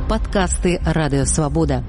Падкасты Радыёвабода.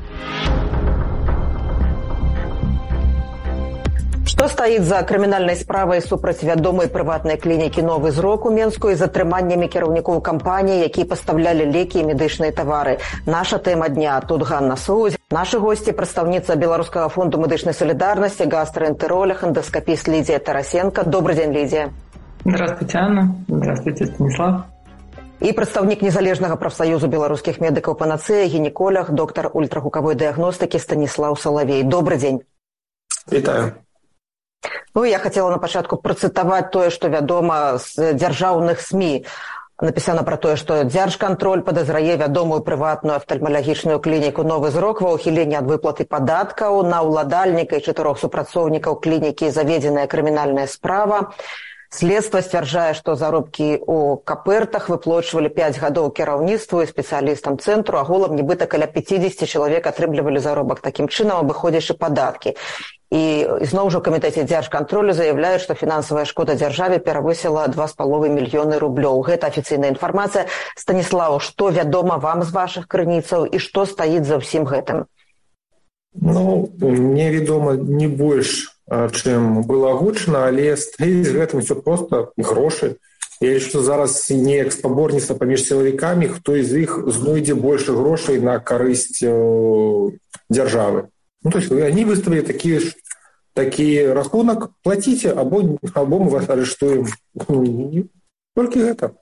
Што стаіць за крымінальнай справай супраць вядомай прыватнай клінікі «Новы зрок» у Менску і затрыманнямі кіраўнікоў кампаніі, якія пастаўлялі лекі і медычныя тавары? Наша тэма дня. Тут Ганна Соўзь. Нашы госці — прадстаўніца Беларускага фонду медычнай солідарнасці, гастроэнтеролог, эндоскапіст Лидия Тарасенко. Добрый день, Лидия. Здравствуйте, Анна. Здравствуйте, Станислав. І прадстаўнік незалежнага прафсаюзу беларускіх медыкаў «Панацея», гінеколог, доктар ультрагукавой дыягностыкі Станіслаў Салавей. Добрый день. Вітаю. Ну, я хотела на пачатку працытаваць тое, што вядома з дзяржаўных СМІ. Напісана пра тое, што дзяржкантроль падазрае вядомую прыватную афтальмалагічную клініку «Новы зрок» ва ўхіленні ад выплаты падаткаў. На ўладальніка і 4 супрацоўнікаў клінікі заведзеная крымінальная справа. Следства сцвярджае, што заробкі ў капертах выплачвалі 5 гадоў кіраўніцтву і спецыялістам цэнтру, агулам нібыта каля 50 чалавек атрымлівалі заробак такім чынам, абыходзячы падаткі. І зноў жа ў камітэце дзяржкантролю заяўляюць, што фінансавая шкода дзяржаве перавысіла 2,5 мільёны рублёў. Гэта афіцыйная інфармацыя. Станіслаў, што вядома вам з вашых крыніцаў і што стаіць за ўсім гэтым? Ну, мне вядома не больш, чым было агучана, але стаіць гэтым все проста грошы. Я лічу, што зараз неяк спаборніцтва паміж сілавікамі, хто з іх знойдзе больше грошай на карысць дзяржавы. Ну, то есть они выставили такі рахунак, плаціце, або мы вас арыштуем. Толькі гэта.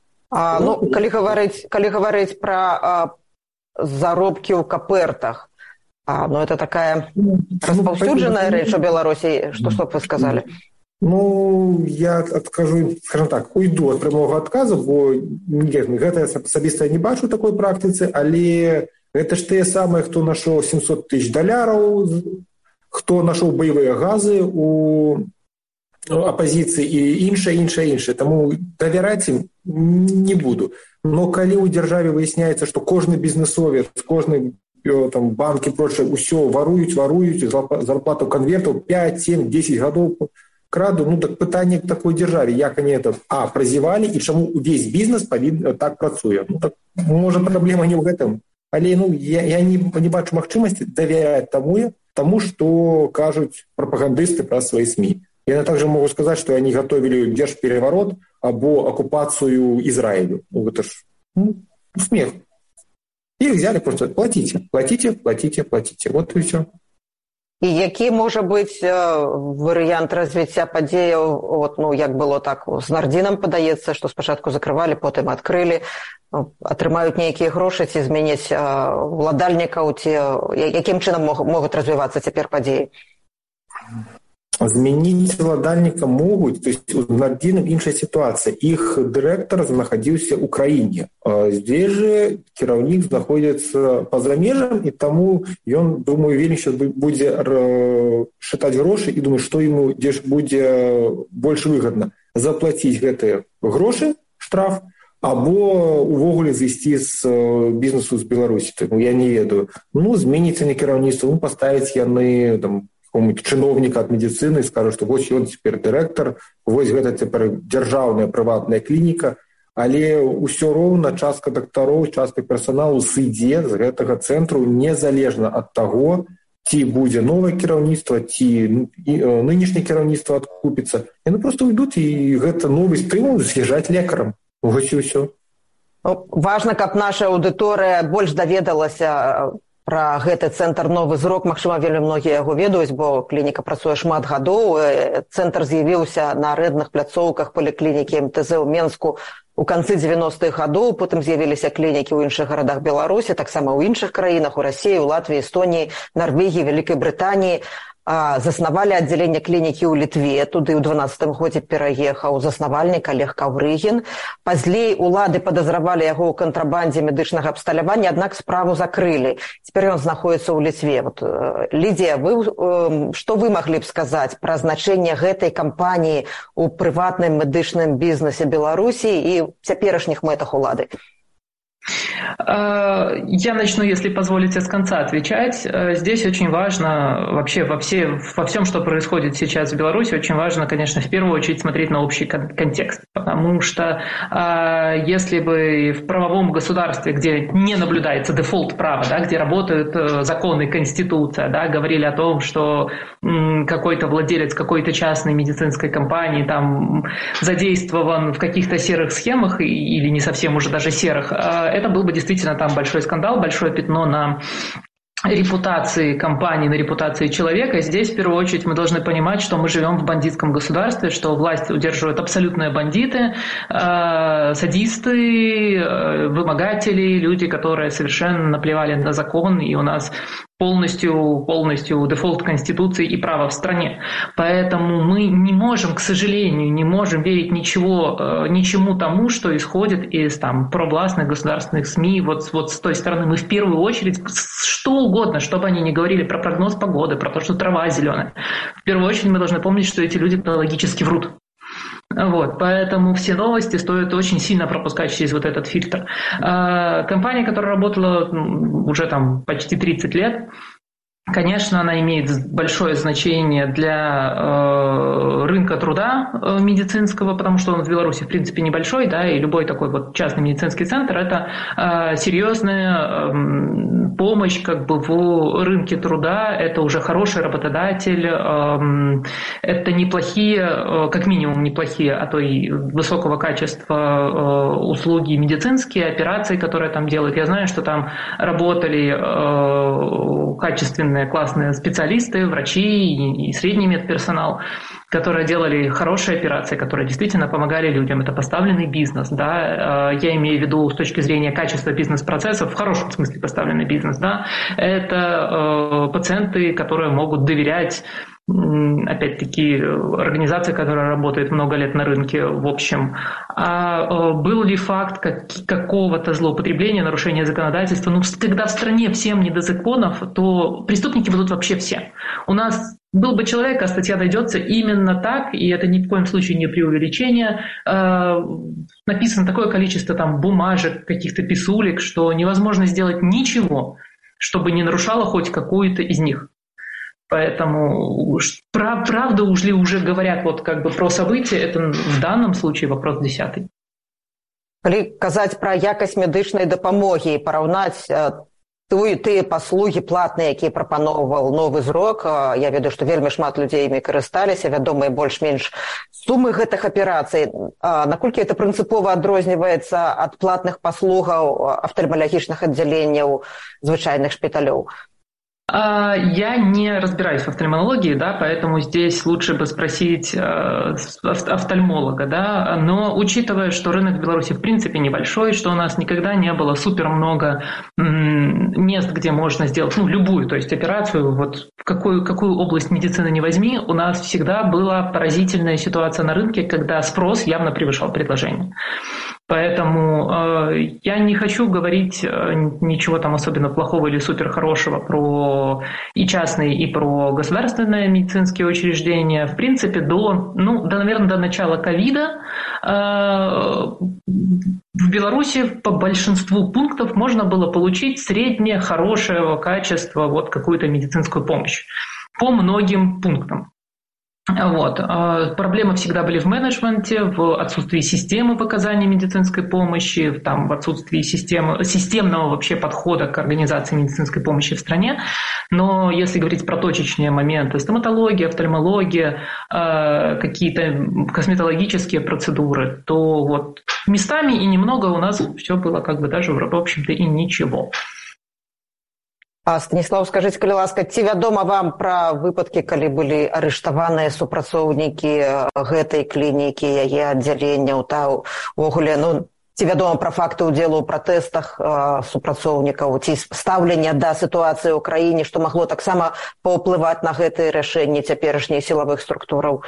Калі гаварыць пра заробкі ў капертах, это такая распаўсюджаная рэч у Беларусі, што б вы сказалі? Ну, я адкажу, скажем так, уйду ад прамога адказу, бо гэта асабіста не бачу такой практыцы, але гэта ж тыя самыя, хто нашоў $700 000, хто нашоў баявыя газы у апазіцыі і іншае. Таму давяраць ім не буду. Но калі ў дзяржаве выясняецца, што кожны бізнесовец, кожны банк і прочее, усё варуюць, зарплату канвертаў 5, 7, 10 гадоў краду, так пытанне к такой дзяржаве, як они это празявалі і чаму увесь бізнес так працуе. Так, можа, праблема не ў гэтым. Але я не бачу магчымасці давяраць таму, што кажуць прапагандысты пра свае СМІ. Я также могу сказаць, што они готовілі дзяржпереворот або акупацыю Ізраілю. Гэта ж смех. Их взяли просто платите. Вот и все. І які можа быць варыянт развіцця падзеяў, як было так з Нардзінам, падаецца, што спачатку закрывалі, потым адкрылі, атрымаюць нейкія грошы, ці зменяць уладальнікаў, ці якім чынам могуць развівацца цяпер падзеі? Змяніць уладальніка могуць, то есть у Нардзіна іншая сітуацыя. Іх дырэктар знаходзіўся ў краіне. Здесь же кіраўнік знаходзіцца па-за межам, і таму ён, думаю, вельмі сейчас будзе шатаць грошы і думаю, што яму дзе ж будзе больш выгадна заплаціць гэтыя грошы, штраф, або увогуле зайсці з бізнесу з Беларусі. Я не ведаю. Зменіцца не кіраўніцтва, паставіць яны какому-то чыновніка ад медыцыны і скажу, што вось ён цяпер дырэктар, вось гэта цяпер дзяржаўная прыватная клініка, але ўсё роўна частка дактароў, частка персаналу сыдзе з гэтага цэнтру незалежна ад таго, ці будзе новае кіраўніцтва, ці нынешняе кіраўніцтва адкупіцца. Яны проста уйдуць, і гэта новы стымул з'язджаць лекарам. Вось і ўсё. Важна, каб наша аўдыторыя больш даведалася пра гэты цэнтр «Новы зрок». Магчыма, вельмі многія яго ведаюць, бо клініка працуе шмат гадоў. Цэнтр з'явіўся на арэндных пляцоўках паліклінікі МТЗ ў Менску у канцы 90-х гадоў, потым з'явіліся клінікі ў іншых гарадах Беларусі, таксама ў іншых краінах, у Расіі, у Латвіі, Эстоніі, Нарвегіі, Вялікай Брытаніі. Заснавалі аддзяленне клінікі ў Літве, туды ў 12-м годзе пераехаў заснавальнік Олег Каўрыгін. Пазней улады падазравалі яго ў кантрабандзе медычнага абсталявання, аднак справу закрылі. Цяпер ён знаходзіцца ў Літве. Лідія, што вы маглі б сказаць пра значэнне гэтай кампаніі ў прыватным медычным бізнесе Беларусі і цяперашніх мэтах улады? Я начну, если позволите, с конца отвечать. Здесь очень важно вообще во всем, что происходит сейчас в Беларуси, очень важно, конечно, в первую очередь смотреть на общий контекст. Потому что если бы в правовом государстве, где не наблюдается дефолт права, да, где работают законы, конституция, да, говорили о том, что какой-то владелец какой-то частной медицинской компании там задействован в каких-то серых схемах или не совсем уже даже серых, это был бы действительно там большой скандал, большое пятно на репутации компании, на репутации человека. Здесь, в первую очередь, мы должны понимать, что мы живем в бандитском государстве, что власть удерживают абсолютные бандиты, садисты, вымогатели, люди, которые совершенно наплевали на закон, и у нас полностью дефолт Конституции и права в стране. Поэтому мы не можем, к сожалению, не можем верить ничему тому, что исходит из там провластных государственных СМИ. Вот с той стороны мы в первую очередь, что угодно, что бы они ни говорили про прогноз погоды, про то, что трава зеленая. В первую очередь мы должны помнить, что эти люди логически врут. Вот, поэтому все новости стоит очень сильно пропускать через вот этот фильтр. Компания, которая работала уже там почти 30 лет, конечно, она имеет большое значение для рынка труда медицинского, потому что он в Беларуси, в принципе, небольшой, да, и любой такой вот частный медицинский центр – это серьезная помощь как бы в рынке труда, это уже хороший работодатель, это неплохие, как минимум неплохие, а то и высокого качества услуги медицинские, операции, которые там делают. Я знаю, что там работали качественные, классные специалисты, врачи и средний медперсонал, которые делали хорошие операции, которые действительно помогали людям. Это поставленный бизнес, да. Я имею в виду с точки зрения качества бизнес-процессов, в хорошем смысле поставленный бизнес, да. Это пациенты, которые могут доверять, опять-таки, организации, которая работает много лет на рынке в общем. А был ли факт какого-то злоупотребления, нарушения законодательства? Ну, когда в стране всем не до законов, то преступники будут вообще все. У нас был бы человек, а статья дойдется именно так, и это ни в коем случае не преувеличение. Написано такое количество там бумажек, каких-то писулек, что невозможно сделать ничего, чтобы не нарушало хоть какую-то из них. Поэтому правда уже говорят вот как бы про события, это в данном случае вопрос 10. Калі казаць пра якасць медычнай дапамогі і параўнаць тыя паслугі платныя, якія прапаноўваў новы зрок, я ведаю, што вельмі шмат людзей імі карысталіся, вядомыя больш-менш сумы гэтых аперацый. Наколькі это прынцыпова адрозніваецца ад платных паслугаў афтальмалагічных аддзяленняў звычайных шпіталёў? Я не разбираюсь в офтальмологии, да, поэтому здесь лучше бы спросить офтальмолога, да, но учитывая, что рынок в Беларуси в принципе небольшой, что у нас никогда не было супер много мест, где можно сделать, любую, то есть операцию, вот в какую область медицины не возьми, у нас всегда была поразительная ситуация на рынке, когда спрос явно превышал предложение. Поэтому я не хочу говорить ничего там особенно плохого или супер хорошего про и частные, и про государственные медицинские учреждения. В принципе, наверное, до начала ковида в Беларуси по большинству пунктов можно было получить среднее хорошего качества вот какую-то медицинскую помощь по многим пунктам. Вот. Проблемы всегда были в менеджменте, в отсутствии системы оказания медицинской помощи, в отсутствии системного вообще подхода к организации медицинской помощи в стране. Но если говорить про точечные моменты, стоматология, офтальмология, какие-то косметологические процедуры, то вот местами и немного у нас все было как бы даже, в общем-то, и ничего. Станіслав, скажыце, калі ласка, ці вядома вам пра выпадкі, калі былі арыштаваныя супрацоўнікі гэтай клінікі, яе аддзяленняў, увогуле, ці вядома пра факты ўдзелу ў пратэстах супрацоўнікаў, ці стаўлення да сітуацыі ў краіне, што магло таксама паўплываць на гэтыя рашэнні цяперашніх сілавых структураў?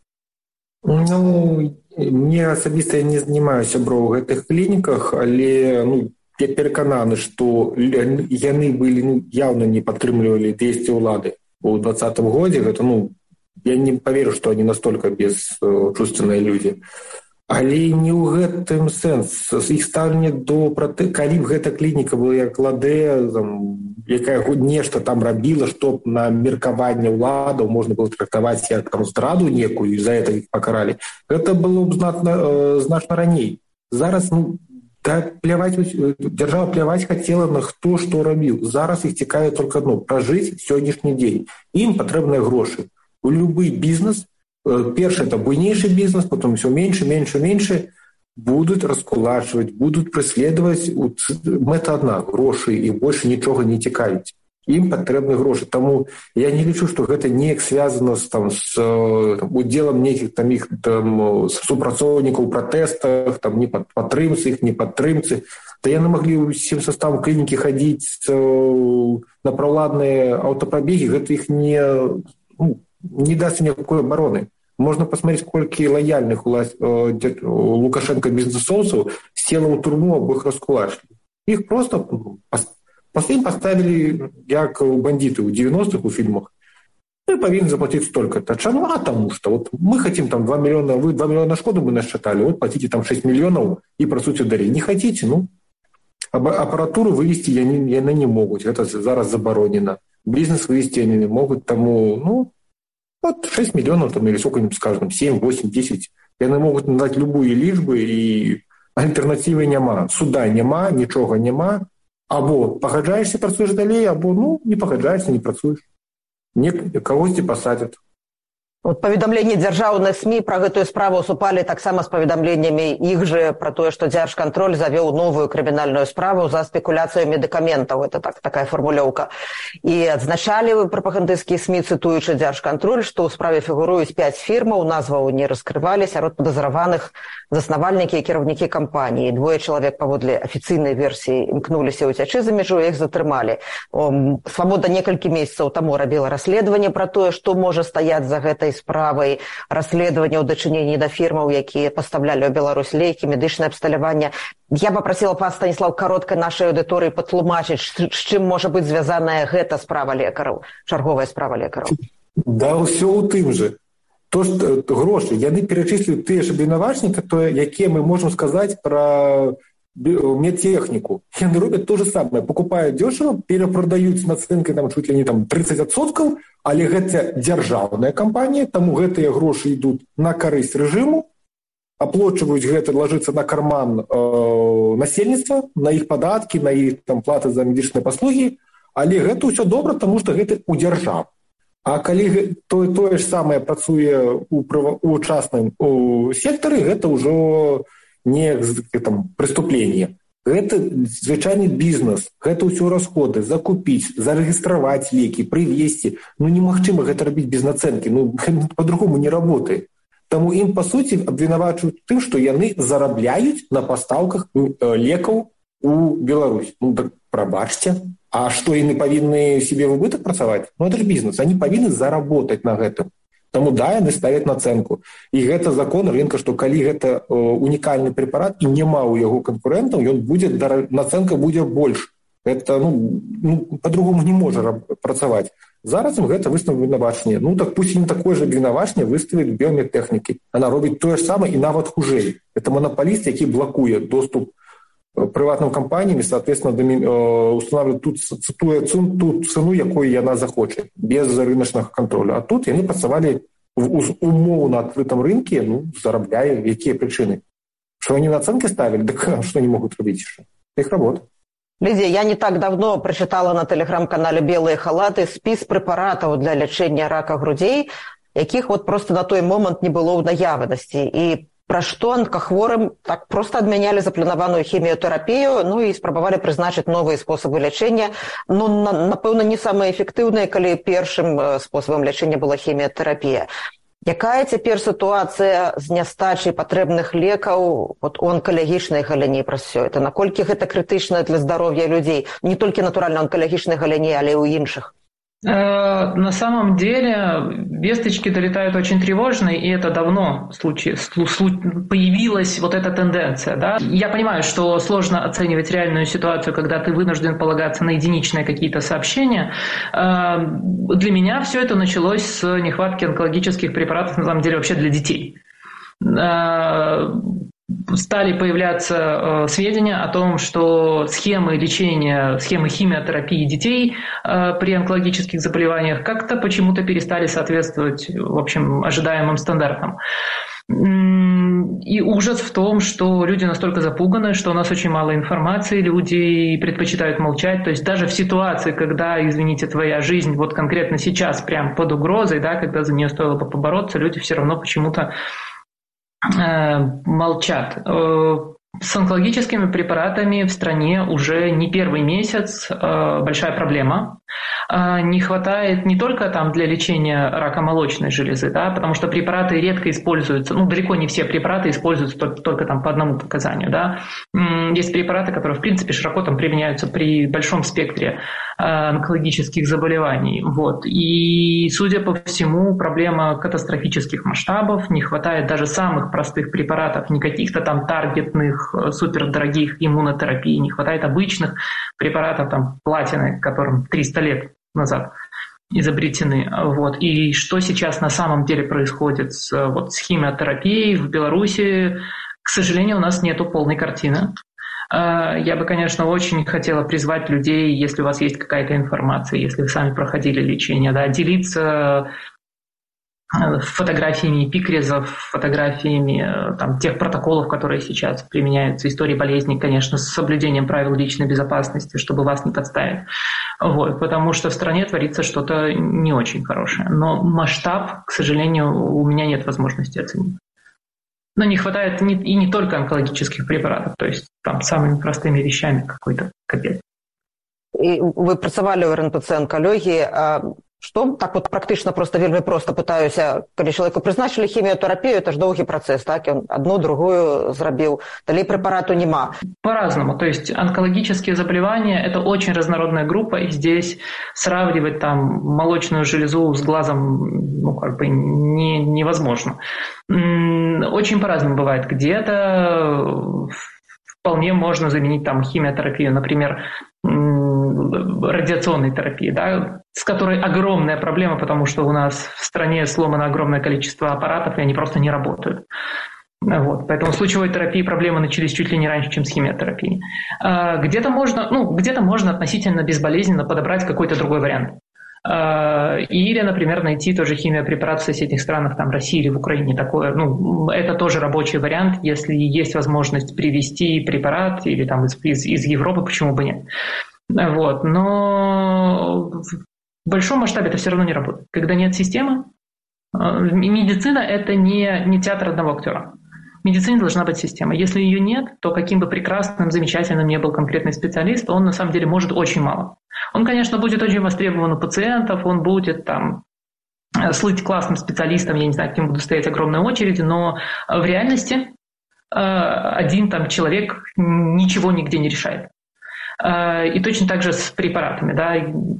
Мне асабіста я не занимаю сяброў у гэтых клініках, але я перакананы, што яны былі явно не падтрымлівалі дзействі ўлады ў 2020 годзе. Гэта, я не поверю, што они настолько бесчувственные люди. Але не ў гэтым сэнс. Іх стаўленне до калі б гэта клініка была як ладэ, якая нешта там рабіла, што на меркаванне ўладаў можна было трактаваць як там здраду некую, і за гэта іх пакаралі, гэта было б значна раней. Зараз дзяржава пляваць хацела на хто што рабіў. Зараз іх цікавіць толькі адно — пражыць сённяшні дзень. Ім патрэбныя грошы. У любы бізнес, першы — это буйнейшы бізнес, потом все меньше будут раскулачивать, будут преследовать. Мэта одна — грошы, іх больше нічога не цікавіць. Ім патрэбны грошы. Таму я не лічу, што гэта неяк звязана з удзелам нейкіх там іх супрацоўнікаў у пратэстах, там не падтрымцы іх, не падтрымцы. Да яны маглі ўсім составам клінікі хадзіць на праўладныя аўтапрабегі, гэта іх не даст ніякой абароны. Можно посмотреть, колькі лояльных Лукашенко бизнесовцев село ў турму або іх раскулачили. Их просто поставили як бандиты ў 90-х у фильмах. Вы повинны заплатить столько-то. Чему? Потому что вот мы хотим там 2 миллиона, вы 2 миллиона шкоды мы насчитали, вот платите там 6 миллионов и працуйте далее. Не хотите, аппаратуру вывести яны не могут. Это зараз заборонено. Бизнес вывести они не могут, тому, вот 6 миллионов там, или сколько-нибудь, скажем, 7, 8, 10. Яны могут надать любые лічбы, и альтернативы няма. Суда няма, нічога няма. Або пагаджаешься, працуеш далей, або не пагаджаешься, не працуеш. Кагосьці пасадзяць. Вот паведамленні дзяржаўных СМІ пра гэтую справу супалі таксама з паведамленнямі іх жа пра тое, што Дзяржкантроль завёў новую крымінальную справу за спекуляцыю медыкаментаў. Это такая формулёўка. І адзначалі прапагандысцкія СМІ, цытуючы Дзяржкантроль, што ў справе фігуруюць 5 фірмаў, назваў не раскрывалі, сярод падазраваных заснавальнікі і кіраўнікі кампаніі. 2 чалавек паводле афіцыйнай версіі імкнуліся ўцячы за мяжу, іх затрымалі. Свабода некалькі месяцаў таму рабіла расследаванне пра тое, што можа стаяць за гэтай справай, расследаванне ў дачыненні да фірмаў, якія пастаўлялі ў Беларусь лекі, медычнае абсталяванне. Я попросила пан Станіслав каротка нашай аўдыторыі патлумачыць, з чым можа быць звязаная гэта справа лекараў, чарговая справа лекараў. Да, ўсё ў тым жа. То, што грошы, яны перечислюють тыя ж абвінавачнікі, якія мы можам сказаць пра медтехнику. Яны робят то же самое. Покупают дешево, перепродают с наценкой там, чуть ли не там, 30%, але гэта дзяржаўная кампанія, таму гэтыя грошы ідуць на карысць рэжыму, аплочваюць гэта, ложыцца на карман насельніцтва, на іх падаткі, на іх там, платы за медычныя паслугі, але гэта ўсё добра, таму што гэта ў дзяржаву. А калі тое ж самае працуе ў частным сектары, гэта ўжо не преступление. Гэта звычайны бізнес, гэта ўсё расходы, закупіць, зарэгістраваць лекі, прывезці. Немагчыма гэта рабіць без нацэнкі, по-другому не работает. Таму ім, па суці, абвінавачваюць тым, што яны зарабляюць на пастаўках лекаў у Беларусь. Так прабачце, а што яны павінны себе в убытак працаваць? Это ж бізнес, они павінны заработаць на гэтым. Таму да, яны ставяць нацэнку. І гэта закон рынка, што калі гэта унікальны прэпарат і няма ў яго канкурэнтаў, нацэнка будзе больш. Гэта по-другому не можа працаваць. Зараз ім гэта выставіць абвінавачанне. Так пусть не такое ж абвінавачанне выставіць біометэхнікі. Яна робіць тое ж самае і нават хужэй. Это манапаліст, які блакуе доступ прыватным кампаніям, соответственно, устанавливает ту цену, якую яна захоче, без рыночнага контроля. А тут яны працавалі умоўна на адкрытым рынке, зарабляя, якія прычыны. Што они нацэнкі ставілі, так што они могуць рабіць яшчэ? Іх работа. Лідія, я не так давно прачытала на тэлеграм-канале «Белыя халаты» спіс прэпаратаў для лячэння рака грудзей, якіх просто на той момант не было ў наяўнасці. І пра што онкахворым так проста адмянялі запланаваную хіміятэрапію, і спрабавалі прызначыць новыя спосабы лячэння. Напэўна, не самыя эфектыўныя, калі першым спосабам лячэння была хіміятэрапія. Якая цяпер сітуацыя з нястачай патрэбных лекаў у онкалагічнай галіне праз усё гэта? Наколькі гэта крытычна для здароўя людзей? Не толькі, натуральна, онкалагічнай галіне, але і ў іншых. На самом деле весточки долетают очень тревожные, и это давно появилась вот эта тенденция. Да? Я понимаю, что сложно оценивать реальную ситуацию, когда ты вынужден полагаться на единичные какие-то сообщения. Для меня все это началось с нехватки онкологических препаратов, на самом деле, вообще для детей. стали появляться сведения о том, что схемы лечения, схемы химиотерапии детей при онкологических заболеваниях как-то почему-то перестали соответствовать, в общем, ожидаемым стандартам. И ужас в том, что люди настолько запуганы, что у нас очень мало информации, люди предпочитают молчать. То есть даже в ситуации, когда, извините, твоя жизнь вот конкретно сейчас прям под угрозой, да, когда за нее стоило бы побороться, люди все равно почему-то молчат. С онкологическими препаратами в стране уже не первый месяц большая проблема. Не хватает не только там для лечения рака молочной железы, да, потому что препараты редко используются, далеко не все препараты используются только там по одному показанию. Да. Есть препараты, которые в принципе широко там применяются при большом спектре онкологических заболеваний. Вот. И, судя по всему, проблема катастрофических масштабов, не хватает даже самых простых препаратов, не каких-то там таргетных, супердорогих иммунотерапий, не хватает обычных препаратов, там, платины, которым 300 лет назад изобретены. Вот. И что сейчас на самом деле происходит с химиотерапией в Беларуси, к сожалению, у нас нету полной картины. Я бы, конечно, очень хотела призвать людей, если у вас есть какая-то информация, если вы сами проходили лечение, да, делиться фотографиями эпикризов, фотографиями там, тех протоколов, которые сейчас применяются, истории болезней, конечно, с соблюдением правил личной безопасности, чтобы вас не подставить. Вот, потому что в стране творится что-то не очень хорошее. Но масштаб, к сожалению, у меня нет возможности оценить. Но не хватает и не только онкологических препаратов, то есть там самыми простыми вещами какой-то капец. І ви працювали в РНПЦ онкології. Што так вот практычна просто вельмі проста пытаюся, калі чалавеку прызначылі хіміятэрапію, это ж доўгі працэс, так? Ён одну, другую зрабіў, далей препарату нема. По-разному. То есть онкологические заболевания – это очень разнородная группа, и здесь сравнивать там молочную железу с глазом невозможно. Очень по-разному бывает. Где-то вполне можно заменить там химиотерапию, например, радиационной терапии, да, с которой огромная проблема, потому что у нас в стране сломано огромное количество аппаратов, и они просто не работают. Вот. Поэтому с лучевой терапией проблемы начались чуть ли не раньше, чем с химиотерапией. Где-то можно относительно безболезненно подобрать какой-то другой вариант. Или, например, найти тоже химиопрепарат в соседних странах, там, России или в Украине. Такое, это тоже рабочий вариант, если есть возможность привезти препарат или там из Европы, почему бы нет. Вот. Но в большом масштабе это все равно не работает. Когда нет системы, медицина – это не театр одного актера. В медицине должна быть система. Если ее нет, то каким бы прекрасным, замечательным ни был конкретный специалист, он на самом деле может очень мало. Он, конечно, будет очень востребован у пациентов, он будет там слыть классным специалистом, я не знаю, к нему будут стоять огромные очереди, но в реальности один там человек ничего нигде не решает. И точно так же с препаратами. Да?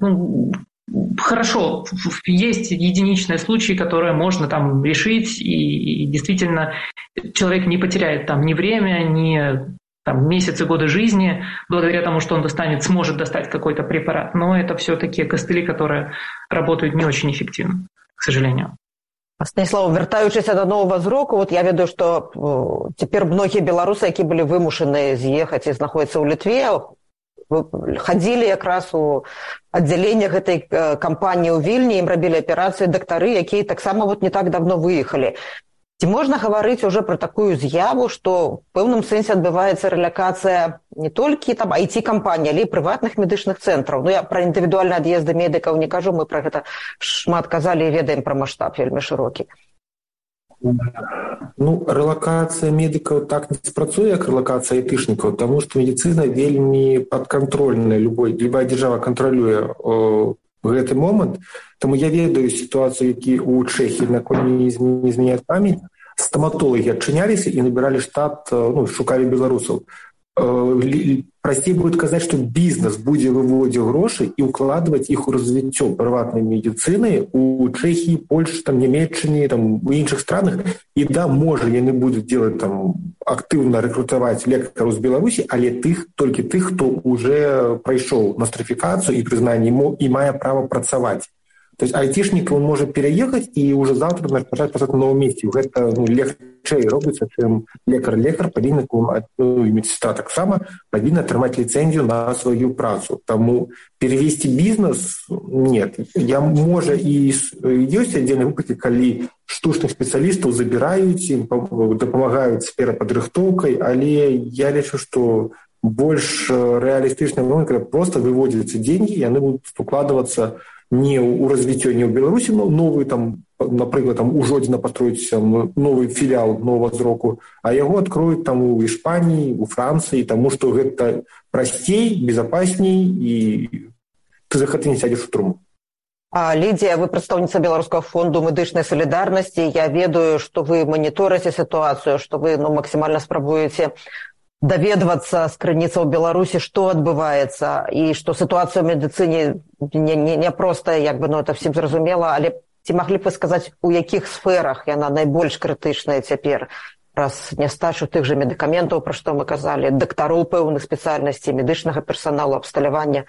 Хорошо, есть единичные случаи, которые можно там решить, и действительно человек не потеряет там ни время, ни там, месяцы, годы жизни, благодаря тому, что он сможет достать какой-то препарат. Но это все такие костыли, которые работают не очень эффективно, к сожалению. Станіслав, вяртаючыся да новага зроку, вот я ведаю, што цяпер многія беларусы, якія былі вымушаны з'ехаць і знаходзяцца ў Літве, хадзілі якраз у аддзяленне гэтай кампаніі ў Вільні, ім рабілі аперацыі дактары, якія таксама не так давно выехалі. Ці можна гаварыць уже пра такую з'яву, што ў пэўным сэнсе адбываецца рэлакацыя не толькі там IT-кампаній, але і прыватных медычных цэнтраў. Я пра індывідуальныя ад'езды медыкаў не кажу, мы пра гэта шмат казалі і ведаем пра маштаб вельмі шырокі. Рэлакацыя медыкаў так не спрацуе, як рэлакацыя айтышнікаў, таму што медыцына вельмі падкантрольная, любая дзяржава кантралюе гэты момант. Таму я ведаю сітуацыю, які ў Чэхіі, наколькі не змяняюць памяць, стаматолагі адчыняліся і набіралі штат, шукалі беларусаў. Прасцей будет казаць, што бізнес будзе выводзіць грошы і ўкладваць іх у развіццё прыватнай медыцыны у Чэхіі, Польшчы, Нямецчыне, у іншых странах. І можа, яны будуць делать актыўна рэкрутаваць лекараў з Беларусі, але толькі тых, хто уже прайшоў нострыфікацыю і прызнанне і мае права працаваць То есть айтишнік он можа пераехаць і уже завтра пачаць працаваць на новым месцы. Гэта легчэй робіцца, чым лекар павінен, медсестра таксама павінна атрымаць ліцэнзію на сваю працу. Таму перевесці бізнес нет. Можа і ёсць аддзельныя выпадкі, калі штучных спецыялістаў забіраюць, ім дапамагаюць з перападрыхтоўкай, але я лічу, што больш рэалістычная логіка, просто выводзяцца деньги, яны будуць укладвацца не ў развіццё, не ў Беларусі, но новый, напрыклад, у Жодзіна пастроіць новый філіал новага зроку, а яго адкроюць у Іспаніі, у Францыі, таму што гэта прасцей, безопасней, і ты за гэта не сядзеш у турму. Лідія, вы прадстаўніца Беларускага фонду медычнай салідарнасці. Я ведаю, што вы маніторыце сітуацыю, што вы максімальна спрабуеце даведвацца з крыніцаў Беларусі, што адбываецца, і што сітуацыя ў медыцыне не простая, это всім зразумела, але ці маглі б вы сказаць, у якіх сферах яна найбольш крытычная цяпер, праз нястачу тых жа медыкаментаў, пра што мы казалі, дактароў пэўных спецыяльнасцей, медычнага персоналу, абсталявання?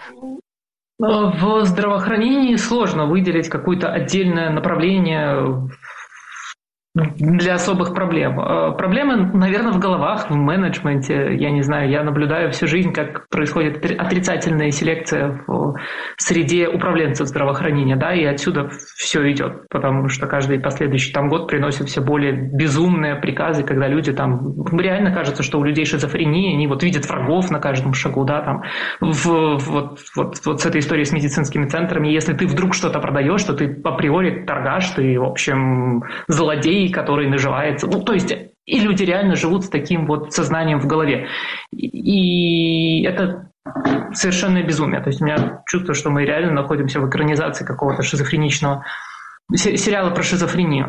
В здравоохранении сложно выделить какое-то отдельное направление для особых проблем. Проблемы, наверное, в головах, в менеджменте. Я не знаю, я наблюдаю всю жизнь, как происходит отрицательная селекция в среде управленцев здравоохранения, да, и отсюда все идет, потому что каждый последующий год приносит все более безумные приказы, когда люди реально кажется, что у людей шизофрения, они видят врагов на каждом шагу, да, вот с этой историей с медицинскими центрами. Если ты вдруг что-то продаешь, то ты априори торгаш, ты, в общем, злодей, который наживается. То есть и люди реально живут с таким сознанием в голове. И это совершенное безумие. То есть у меня чувство, что мы реально находимся в экранизации какого-то шизофреничного сериала про шизофрению.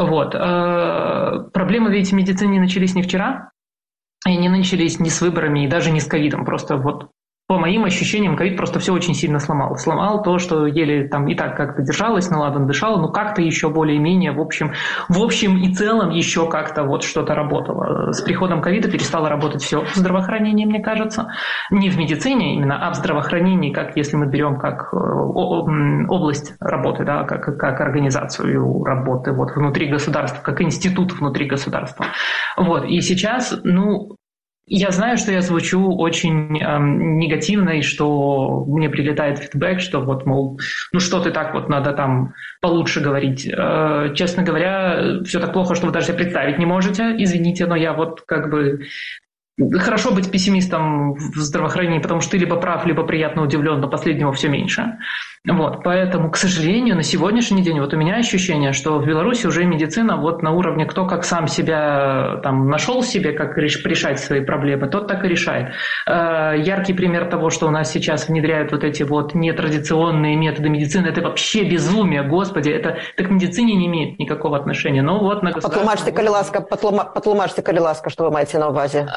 Проблемы ведь в медицине начались не вчера, и не начались ни с выборами, и даже не с ковидом. Просто по моим ощущениям, ковид просто все очень сильно сломал. Сломал то, что еле и так как-то держалось, на ладан дышало, но как-то еще более-менее, в общем и целом еще как-то что-то работало. С приходом ковида перестало работать все в здравоохранении, мне кажется. Не в медицине именно, а в здравоохранении, как если мы берем как область работы, да, как организацию работы внутри государства, как институт внутри государства. И сейчас, я знаю, что я звучу очень негативно, и что мне прилетает фидбэк, что мол, что ты так надо получше говорить. Честно говоря, все так плохо, что вы даже себе представить не можете. Извините, но я хорошо быть пессимистом в здравоохранении, потому что ты либо прав, либо приятно удивлен, но последнего все меньше. Поэтому, к сожалению, на сегодняшний день у меня ощущение, что в Беларуси уже медицина на уровне кто как сам себя нашел себе, как решать свои проблемы, тот так и решает. Яркий пример того, что у нас сейчас внедряют эти нетрадиционные методы медицины, это вообще безумие, господи, это к медицине не имеет никакого отношения. Но на государственном... Патлумажьте, калі ласка, что вы маете на увазе?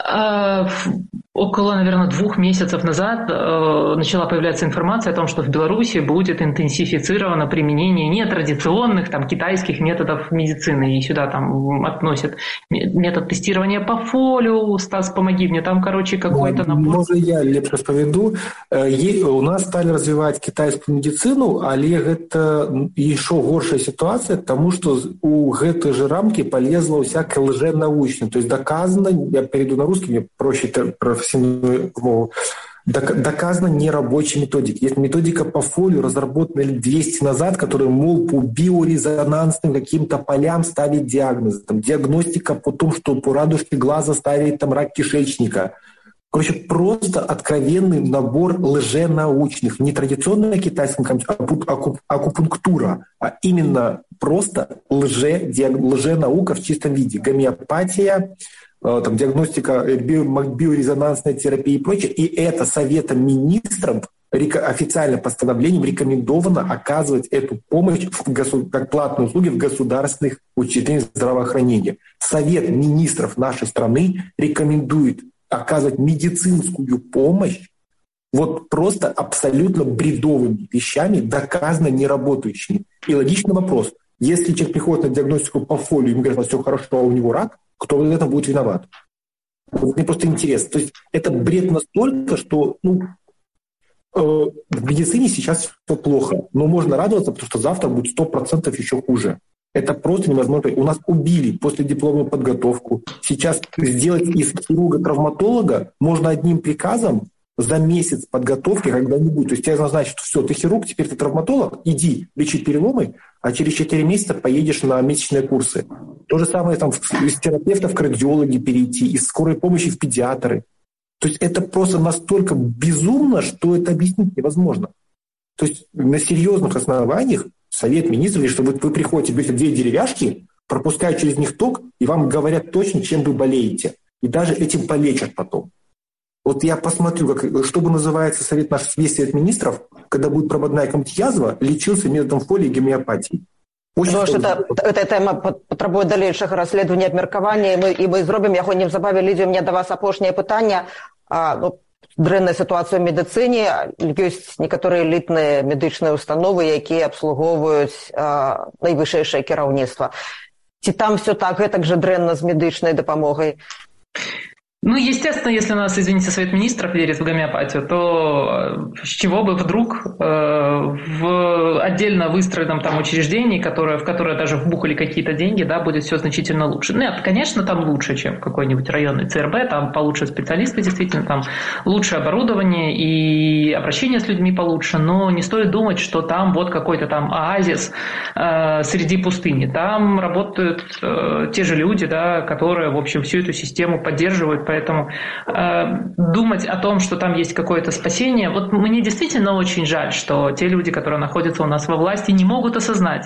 Около, наверное, 2 месяцев назад начала появляться информация о том, что в Беларуси будет интенсифицировано применение нетрадиционных китайских методов медицины. И сюда относят метод тестирования по фолио. Стас, помоги мне, какой-то набор. Может, я лепш распавяду. У нас стали развивать китайскую медицину, але гэта еще горшая ситуация, потому что у гэтай же рамки полезла всякая лженаучная. То есть доказано, я перейду на русский, мне проще профессиональную мову, доказана нерабочая методика. Есть методика по фолио, разработанная лет 200 назад, которая, мол, по биорезонансным каким-то полям ставит диагнозы. Диагностика по тому, что по радужке глаза ставит рак кишечника. Короче, просто откровенный набор лженаучных. Не традиционная китайская акупунктура, а именно просто лженаука в чистом виде. Гомеопатия, диагностика, биорезонансная терапия и прочее. И это Советом министров официально постановлением рекомендовано оказывать эту помощь как платные услуги в государственных учреждениях здравоохранения. Совет министров нашей страны рекомендует оказывать медицинскую помощь просто абсолютно бредовыми вещами, доказанно неработающими. И логичный вопрос. Если человек приходит на диагностику по фолио, ему говорят, все хорошо, а у него рак, кто в этом будет виноват? Мне просто интересно. То есть это бред настолько, что в медицине сейчас все плохо, но можно радоваться, потому что завтра будет 100% еще хуже. Это просто невозможно. У нас убили после дипломную подготовку. Сейчас сделать из хирурга-травматолога можно одним приказом за месяц подготовки когда-нибудь. То есть тебе назначат, что все, ты хирург, теперь ты травматолог, иди лечить переломы, а через 4 месяца поедешь на месячные курсы. То же самое там из терапевта в кардиологи перейти, из скорой помощи в педиатры. То есть это просто настолько безумно, что это объяснить невозможно. То есть на серьезных основаниях Совет министров, что вы приходите, берете 2 деревяшки, пропускают через них ток, и вам говорят точно, чем вы болеете. И даже этим полечат потом. Вот я посмотрю, что бы называется весь Совет министров, когда будет проводная язва, лечился методом фолии и гомеопатии. Эта тема потребуе далейшага расследавання, абмеркавання, і мы зробім яго неўзабаве. Лідзія, у меня да вас апошняе пытанне. Дрэнная сітуацыя ў медыцыне, ёсць некаторыя элітныя медычныя установы, якія абслугоўваюць найвышэйшае кіраўніцтва. Ці там все так, гэтак же дрэнна з медычнай дапамогай? Ну, естественно, если у нас, извините, Совет министров верит в гомеопатию, то с чего бы вдруг в отдельно выстроенном там учреждении, в которое даже вбухали какие-то деньги, да, будет все значительно лучше. Нет, конечно, там лучше, чем в какой-нибудь районный ЦРБ, там получше специалисты, действительно, там лучше оборудование и обращение с людьми получше, но не стоит думать, что там вот какой-то там оазис среди пустыни. Там работают те же люди, да, которые, в общем, всю эту систему поддерживают. Поэтому думать о том, что там есть какое-то спасение, вот мне действительно очень жаль, что те люди, которые находятся у нас во власти, не могут осознать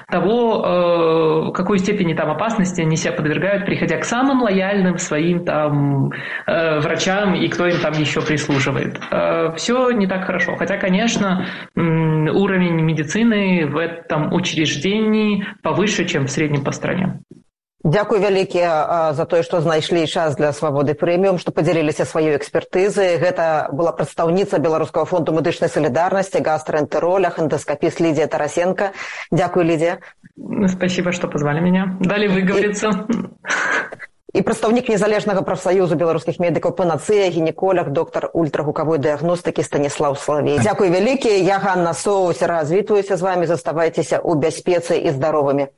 того, какой степени там опасности они себя подвергают, приходя к самым лояльным своим там врачам и кто им там еще прислуживает. Все не так хорошо. Хотя, конечно, уровень медицины в этом учреждении повыше, чем в среднем по стране. Дзякуй вялікія за тое, што знайшлі час для Свабоды прэміум, што падзяліліся сваёй экспертызай. Гэта была прадстаўніца Беларускага фонду медычнай салідарнасці, гастраэнтэролог, эндоскапіст Лідзія Тарасенко. Дзякуй, Лідзія. Спасибо, что позвали меня. Дали выговориться. І прадстаўнік незалежнага прафсаюзу беларускіх медыкаў «Панацыя», гінеколог, доктар ультрагукавой дыягностыкі Станіслаў Славей. Дзякуй вялікія. Я, Ганна Соус, развітваюся з вамі. Заставайцеся ў бяспецы і здаровымі.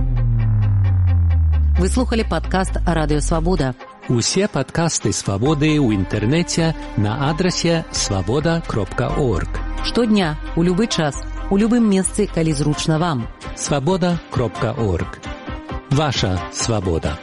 Вы слухали падкаст «Радыё Свабода». Усе падкасты «Свабоды» ў інтэрнэце на адрасе свабода.орг. Штодня, у любы час, у любым месцы, калі зручна вам. свабода.орг. Ваша свабода.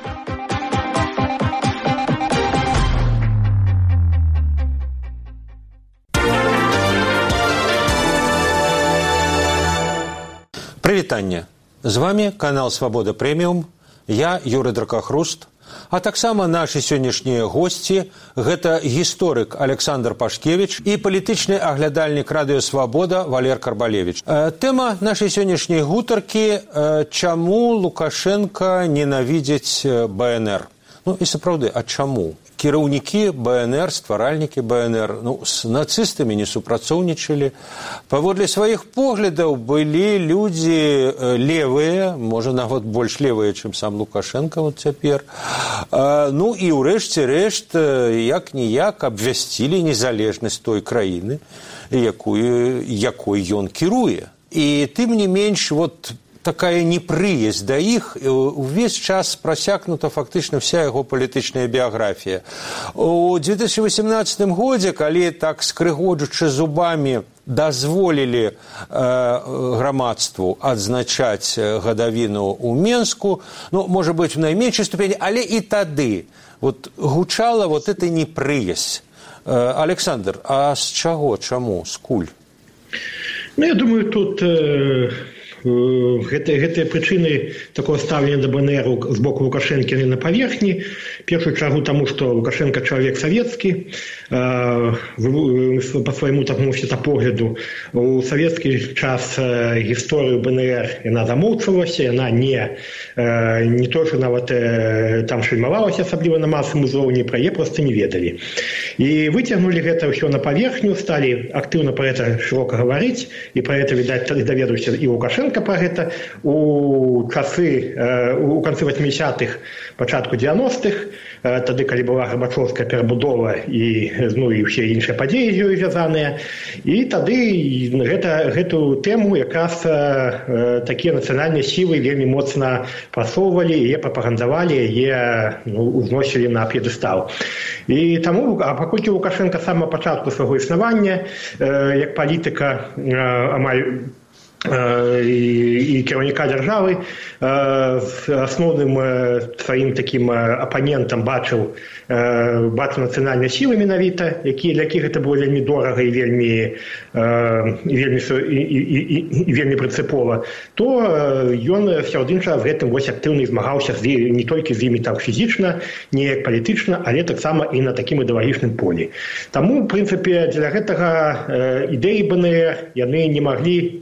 Прывітанне. З вами канал «Свабода Прэміум». Я, Юрый Дракахруст, а таксама нашы сённяшнія госці – гэта гісторык Александр Пашкевич і палітычны аглядальнік радыё «Свабода» Валер Карбалевич. Тэма нашай сённяшняй гутаркі – чаму Лукашенко ненавідзіць БНР? Ну і сапраўды, а чаму? Кіраўнікі БНР, стваральнікі БНР, з нацыстамі не супрацоўнічалі. Паводле сваіх поглядаў былі людзі левыя, можа нават больш левыя, чым сам Лукашенко вот цяпер. Ну і ўрэшце рэшт, як-ніяк абвясцілі незалежнасць той краіны, якой ён кіруе. І тым не менш, вот такая непрыязь да іх, увесь час прасякнута фактычна вся яго палітычная біяграфія. У 2018 годзе, калі так скрыгочучы зубамі дазволілі грамадству адзначаць гадавіну ў Менску, ну, можа быць, у найменшай ступені, але і тады вот гучала вот эта непрыязь. Александр, а з чаго, чаму, скуль? Ну, я думаю, тут гэтыя прычыны такого стаўлення да БНР з боку Лукашэнкі на паверхні. Першую чаргу таму, што Лукашенко чалавек савецкі, па свайму такому светапогляду. У савецкі час гісторыю БНР яна замоўчвалася, яна не то, што нават там шальмавалася, асабліва на масавым узроўні, пра яе проста не ведалі. І выцягнулі гэта ўсё на паверхню, сталі актыўна пра гэта шырока гаварыць, і пра гэта, відаць, даведаўся і Лукашенко пра гэта у канцы 80-х, пачатку 90-х. тады, калі была Гарбачоўская перабудова і ўсе іншыя падзеі з ёй звязаныя. І тады гэту тэму якраз такія нацыянальныя сілы вельмі моцна прасоўвалі, яе прапагандавалі, яе узносілі на п'едэстал. І таму, паколькі Лукашенко з самага пачатку свайго існавання як палітыка амаль і кіраўніка дзяржавы асноўным сваім такім апанентам бачыў нацыянальныя сілы менавіта, для якіх гэта было вельмі дорага і вельмі прынцыпова, то ён сярод іншага з гэтым актыўна змагаўся не толькі з імі так фізічна, неяк палітычна, але таксама і на такім ідэалагічным полі. Таму, у прынцыпе, для гэтага ідэі БНР яны не маглі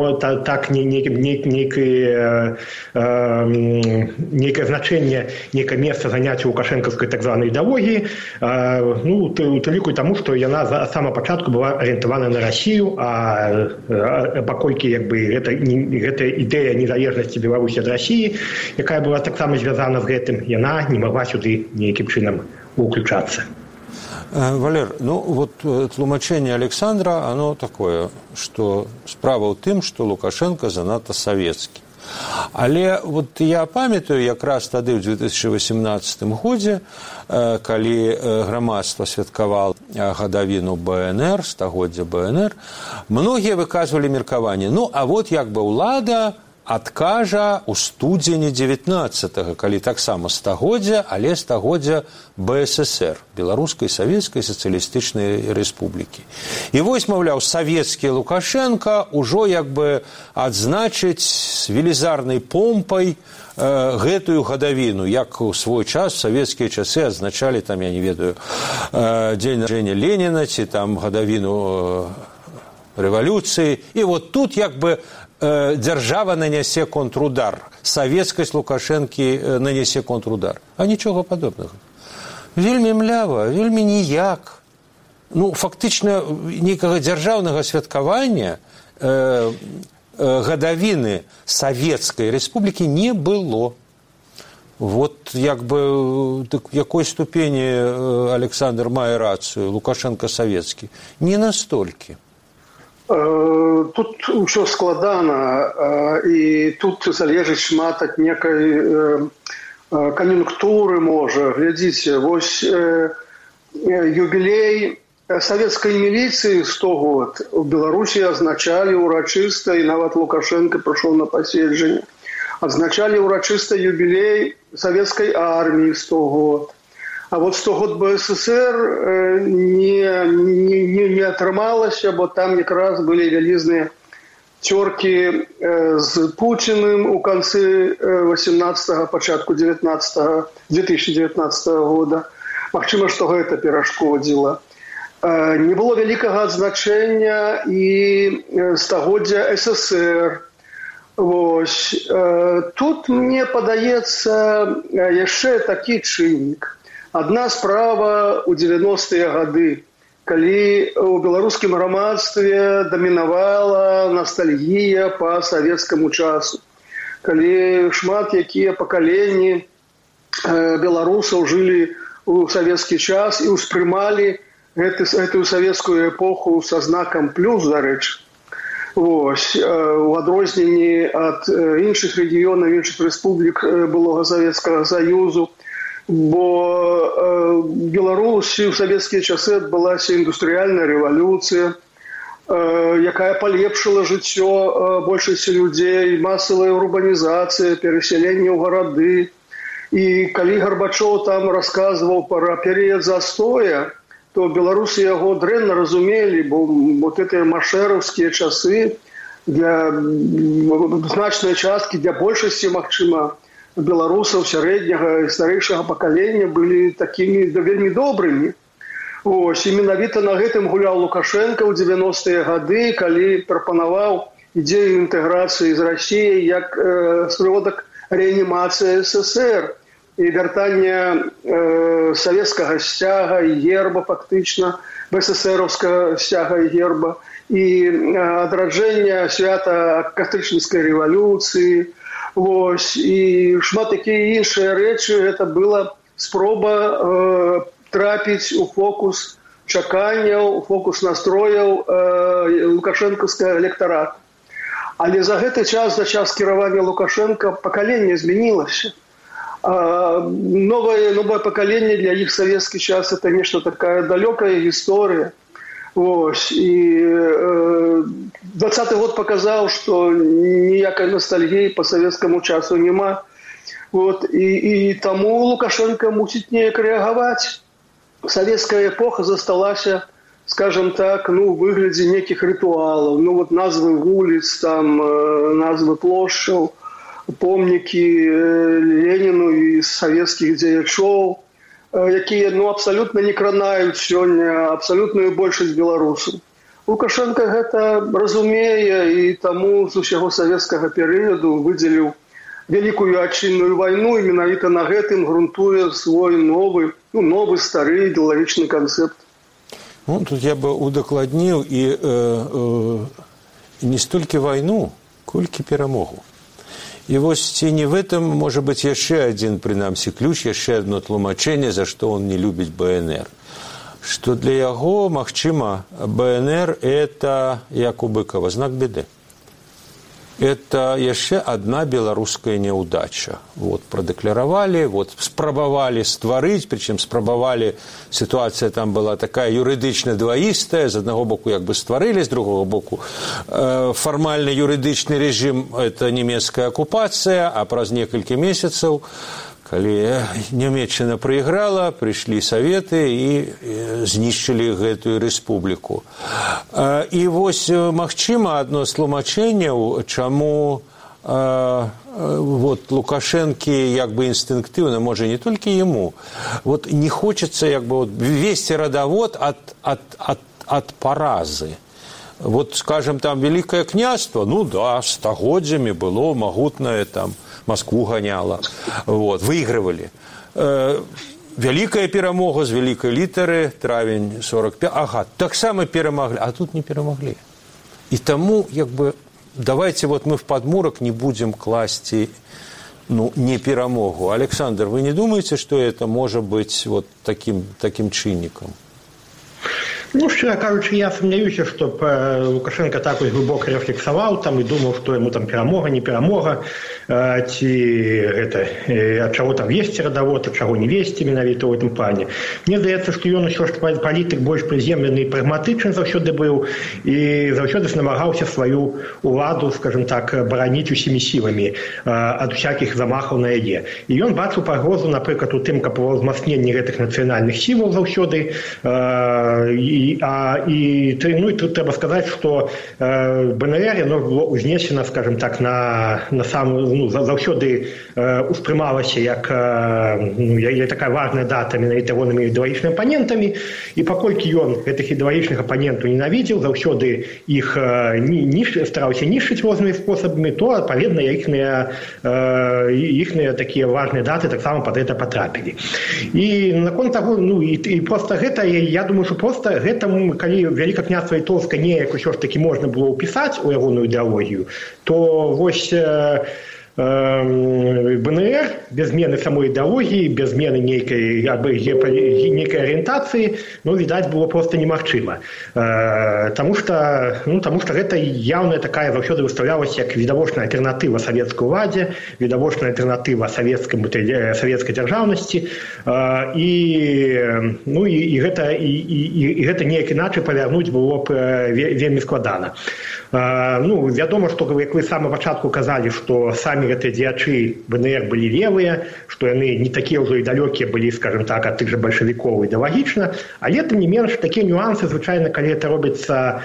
нейкае значэнне, нейкае месца заняць у лукашэнкаўскай так званай ідэалогіі, у ліку таму, што яна з самага пачатку была арыентавана на Расію, а паколькі гэта ідэя незалежнасці Беларусі ад Расіі, якая была таксама звязана з гэтым, яна не магла сюды нейкім чынам уключацца. Валер, тлумачэнне Александра, оно такое, што справа ў тым, што Лукашенко занадта савецкі. Але я памятаю якраз тады ў 2018 годзе, калі грамадства святкавала гадавіну БНР, стагоддзя БНР, многія выказвалі меркаванне, як бы ўлада адкажа ў студзені 19-го, калі таксама стагоддзя, але стагоддзя БССР, Беларускай Савецкай Сацыялістычнай Рэспублікі. І маўляў, савецкі Лукашенко ўжо як бы адзначыць з велізарнай помпай гэтую гадавіну, як у свой час, савецкія часы адзначалі, я не ведаю, дзень нараджэння Леніна, ці гадавіну рэвалюцыі. І тут як бы дзяржава нанясе контрудар, савецкасць Лукашэнкі нанясе контрудар. А нічога падобнага. Вельмі млява, вельмі ніяк. Фактычна, нейкага дзяржаўнага святкавання гадавіны Савецкай Рэспублікі не было. Як бы якой ступені Александр мае рацыю, Лукашенко савецкі? Не настолькі. Тут ўсё складана, і тут залежыць шмат ад некай кан'юнктуры, можа. Глядзіце, юбілей савецкай міліцыі 100 год у Беларусі адзначалі ўрачыста, і нават Лукашенко прыйшоў на паседжанне. Адзначалі ўрачыста юбілей савецкай арміі 100 год. А 100 год БССР не атрымалася, бо там якраз былі вялізныя цёркі з Пуціным у канцы 18-го, пачатку 2019 года. Магчыма, што гэта перашкодзіла. Не было вялікага адзначэння і стагоддзя СССР. Тут, мне падаецца, яшчэ такі чыннік. Адна справа ў 90-е гады, калі у беларускім грамадстве дамінавала ностальгія па савецкаму часу. Калі шмат якія пакаленні беларусаў жылі ў савецкі час і ўспрымалі гэтую савецкую эпоху са знакам плюс, дарэчы. У адрозненні ад іншых рэгіёнаў, іншых рэспублік былога Савецкага Саюзу, бо Беларусі ў савецкія часы адбылася індустрыяльная рэвалюцыя, якая палепшыла жыццё большасці людзей, масавая урбанізацыя, перасяленне ў гарады. І калі Гарбачоў там расказваў пра перыяд застоя, то беларусы яго дрэнна разумелі, бо гэтыя машэраўскія часы для значнай часткі, для большасці, магчыма, беларусаў сярэдняга і старэйшага пакалення былі такімі вельмі добрымі. І менавіта на гэтым гуляў Лукашенко ў 90-е гады, калі прапанаваў ідзею інтэграцыі з Расіяй як сродак рэанімацыі СССР і вяртання савецкага сцяга і герба, фактычна, БССРаўскага сцяга і герба, і адраджэння свята кастрычніцкай рэвалюцыі. І шмат такія іншыя рэчы, гэта было спроба трапіць у фокус чаканняў, у фокус настрояў лукашэнкаўскага электарата. Але за гэты час, за час кіравання Лукашенко, пакаленне змянілася. Новое поколение для их советский час это нечто такая далекая история. Вот. И 20-й год показал, что никакой ностальгии по советскому часу нема. Вот. И тому Лукашенко мусит неяк реагировать. Советская эпоха засталась, скажем так, в выгляде неких ритуалов. Вот назвы улиц, там, назвы площадей, помнікі Леніну і савецкіх дзеячоў, якія абсалютна не кранаюць сёння абсалютную большасць беларусаў. Лукашенко гэта разумее і таму з усяго савецкага перыяду выдзеліў вялікую адчынную вайну і менавіта на гэтым грунтуе свой новы стары ідэалагічны канцэпт. Тут я бы удакладніў і не столькі вайну, колькі перамогу. И вот не в этом, может быть, еще один, принамсі, ключ, еще одно тлумачение, за что он не любит БНР. Что для его, магчыма, БНР – это, як у Быкова, знак беды. Это еще одна белорусская неудача. Вот продекларовали, вот спрабовали стварыць, причем спрабовали, ситуация там была такая юридично двоистая, с одного боку как бы стварили, с другого боку формально юридичный режим – это немецкая оккупация, а праз некалькі месяцев, калі Нямецчына проиграла, пришли советы и знішчылі гэтую республику. И вось, магчыма, одно з тлумачэнняў, чаму вот Лукашенко як бы инстинктивно, может, не только ему, вот не хочется як бы вот вести родовод от поразы. Вот, скажем, там Великое княжество, да, стагоддзямі было могутное, там, Москву гоняло, вот, выигрывали. Великая перемога с великой литеры, травень 45, ага, так само перемогли, а тут не перемогли. И тому, как бы, давайте вот мы в подмурок не будем класть не перемогу. Александр, вы не думаете, что это может быть вот таким чинником? Щиро кажучи, я сумняюся, щоб Лукашенко так ось глибоко рефлексував там і думав, що йому там перемога, не перемога, от чого там вести родовод, от чого не вести, менавіта в этом плане. Мне здається, що він ще ж політик більш приземлений і прагматичний завжди був, і завжди намагався свою уладу, скажімо так, боронити усіми силами від всяких замахів на її. І він бачив погрозу, наприклад, у тим, по возмоцненні гэтых національних сил завжди, і тут треба сказати, що БНР було узнесено, скажімо так, на сам, завжди усприймалося як така важна дата менавіта ягонымі ідэалагічнымі апанентамі, і паколькі ён гэтых ідэалагічных апанентаў ненавідзеў, заўсёды іх стараўся нішчыць рознымі спосабамі, то, адпаведна, іхныя такія важныя даты таксама пад гэта патрапілі. І наконт таго, і проста гэта, я думаю, што проста гэта, калі Вялікае княства Літоўскае неяк усё ж такі можна было ўпісаць у ягоную ідэалогію, то вось БНР без змены самой ідэалогіі, без змены нейкай арыентацыі, відаць, было проста немагчыма. Таму што гэта яўная такая заўсёды выстаўлялася як відавочная альтэрнатыва савецкай уладзе, відавочная альтэрнатыва савецкай дзяржаўнасці, і гэта неяк іначай павярнуць было б вельмі складана. Вядома, што, як вы з самага пачатку казалі, што самі гэтыя дзеячы БНР былі левыя, што яны не такія ўжо і далёкія былі, скажем так, ад тых жа бальшавікоў ідэалагічна, але тым не менш такія нюансы, звычайна, калі гэта робіцца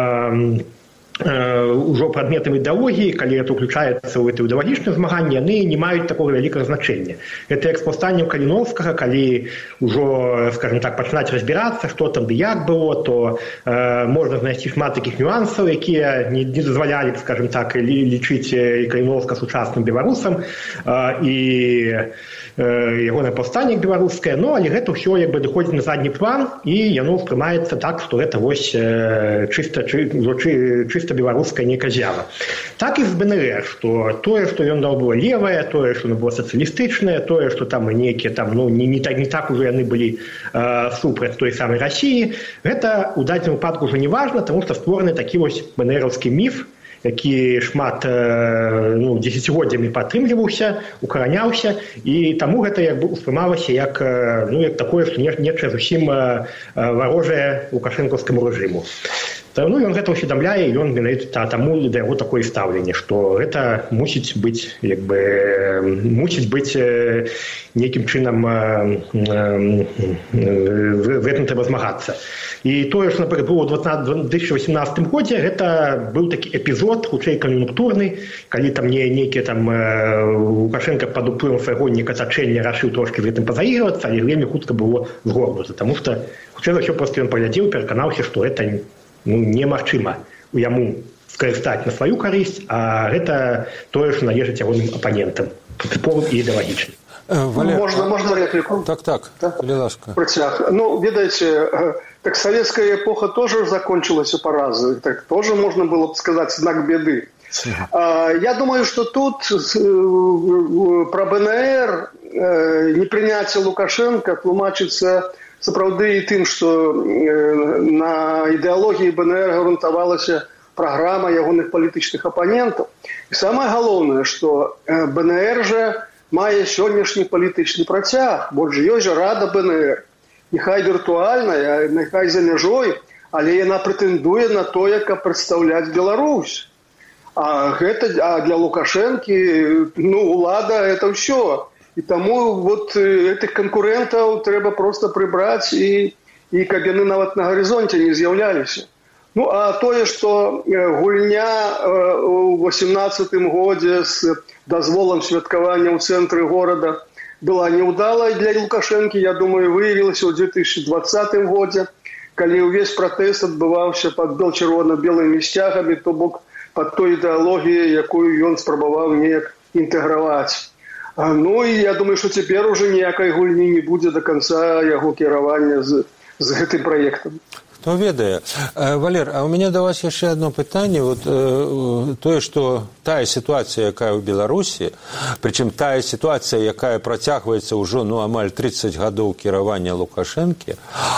ўжо прадметам ідэалогіі, калі гэта ўключаецца ў гэта ідэалагічнае змаганне, яны не маюць такога вялікага значэння. Гэта як з паўстаннем Каліновскага, калі ўжо, скажем так, пачынаць разбірацца, што там ды як было, то можна знайсці шмат такіх нюансаў, якія не дазвалялі, скажем так, лічыць Каліновска сучасным беларусам і ягонае паўстанне беларускае, але гэта ўсё як бы даходзіць на задні план, і яно ўспрымаецца так, што гэта вось чыста чыста беларуская нейкая з'ява. Так і з БНР, што тое, што ён было левае, тое, што было сацыялістычнае, тое, што там нейкія там, не так ужо яны былі супраць той самай Расіі, гэта ў дадзеным выпадку ўжо не важна, таму што створаны такі вось БНРаўскі міф, які шмат дзесяцігоддзямі падтрымліваўся, укараняўся, і таму гэта як бы ўспрымалася як такое, што нечае зусім варожае лукашэнкаўскаму рэжыму. Ён гэта ўсведамляе, і ён менавіта таму да яго такое стаўленне, што гэта мусіць быць нейкім чынам гэтым трэба змагацца. І тое, што, напрыклад, было ў 2018 годзе, гэта быў такі эпізод, хутчэй кан'юнктурны, калі там нейкі там Лукашенко пад уплывам свайго нейкага атачэння рашыў трошкі з гэтым пазаігрывацца, але вельмі хутка было згорнута, таму што хутчэй за ўсё проста ён паглядзеў, пераканаўся, што гэта немагчыма яму скарыстаць на сваю карысць, а гэта тое, што належыць ягоным апанентам, прынцыповым і ідэалагічным. Можно реплику? Так, или ласка. Протяг. Видите, так советская эпоха тоже закончилась поразой. Так тоже можно было бы сказать знак беды. Я думаю, что тут про БНР непринятие Лукашенко тлумачится сапраўды і тым, што на ідэалогіі БНР грунтавалася праграма ягоных палітычных апанентаў. І самае галоўнае, што БНР жа мае сённяшні палітычны працяг, бо ж ёсць жа рада БНР. Няхай віртуальная, няхай за мяжой, але яна прэтэндуе на тое, каб прадстаўляць Беларусь. А для Лукашэнкі, улада – это ўсё. І таму вот этих конкурентаў трэба проста прыбраць і каб яны нават на гарызонце не з'яўляліся. А тое, што гульня ў 18-м годзе з дазволам святкавання ў цэнтры горада была неўдалай для Лукашэнкі, я думаю, выявілася ў 2020 годзе, калі ўвесь пратэст адбываўся пад чырвона-белымі сцягамі, то бок пад той ідэалогіяй, якую ён спрабаваў неяк інтэграваць. І я думаю, што цяпер уже ніякай гульні не будзе до конца яго кіравання з гэтым праектам. Хто ведае. Валер, а у меня до вас яшчэ одно пытанне. Тое, што тая сітуацыя, якая ў Беларусі, прычым тая сітуацыя, якая працягваецца ўжо амаль 30 гадоў кіравання Лукашэнкі,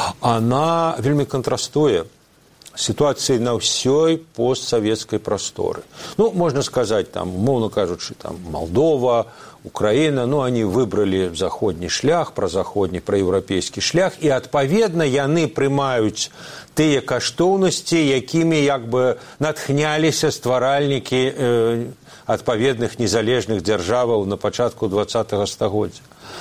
она вельмі кантрастуе ситуации на всей постсоветской просторе. Можно сказать, умовно кажучи, Молдова, Украина, они выбрали заходний шлях, проевропейский шлях, и, адпаведна, яны прымаюць тыя каштоўнасці, якімі натхняліся стваральнікі адпаведных незалежных дзяржаваў на пачатку 20-го стагоддзя.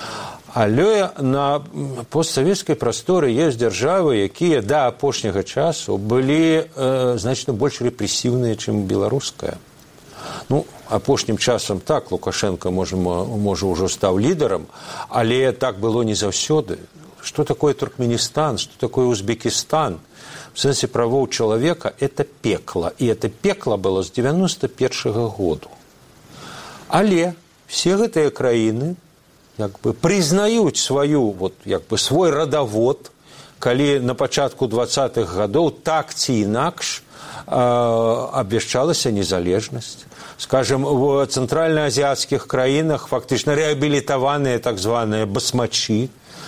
Але на постсоветскай прасторы ёсць дзяржавы, якія да апошняга часу былі значна больш рэпрэсіўныя, чым беларуская. Апошнім часам так, Лукашенко, можа, ўжо стаў лідарам, але так было не заўсёды. Што такое Туркменістан, што такое Узбекістан? В сэнсе правоў чалавека – это пекла. І это пекла было з 91-го году. Але все гэтыя краіны признаюць свой радавод, калі на пачатку 20-х гадоў так ці інакш абвяшчалася незалежнасць. Скажем, в цэнтральнаазіяцкіх краінах фактычна рэабілітаваныя так званыя басмачы.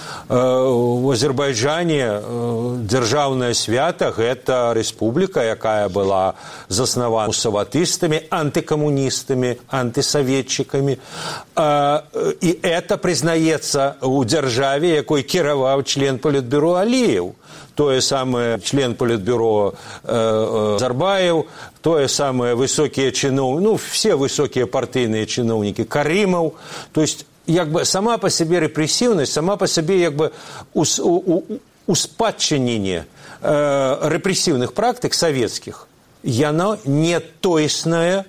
В Азербайджане дзяржаўнае свята – гэта рэспубліка, якая была заснавана саватыстамі, антыкамуністамі, антысаветчыкамі. І это прызнаецца ў дзяржаве, якой кіраваў член Палітбюро Аліеў. Тое самае член Палітбюро Зарбаев, тое самае высокія чыноўнікі, все высокія партыйныя чыноўнікі Карымаў. То есть сама по себе рэпрэсіўнасць, сама по себе успадчыненне рэпрэсіўных практык савецкіх, яно не тойснае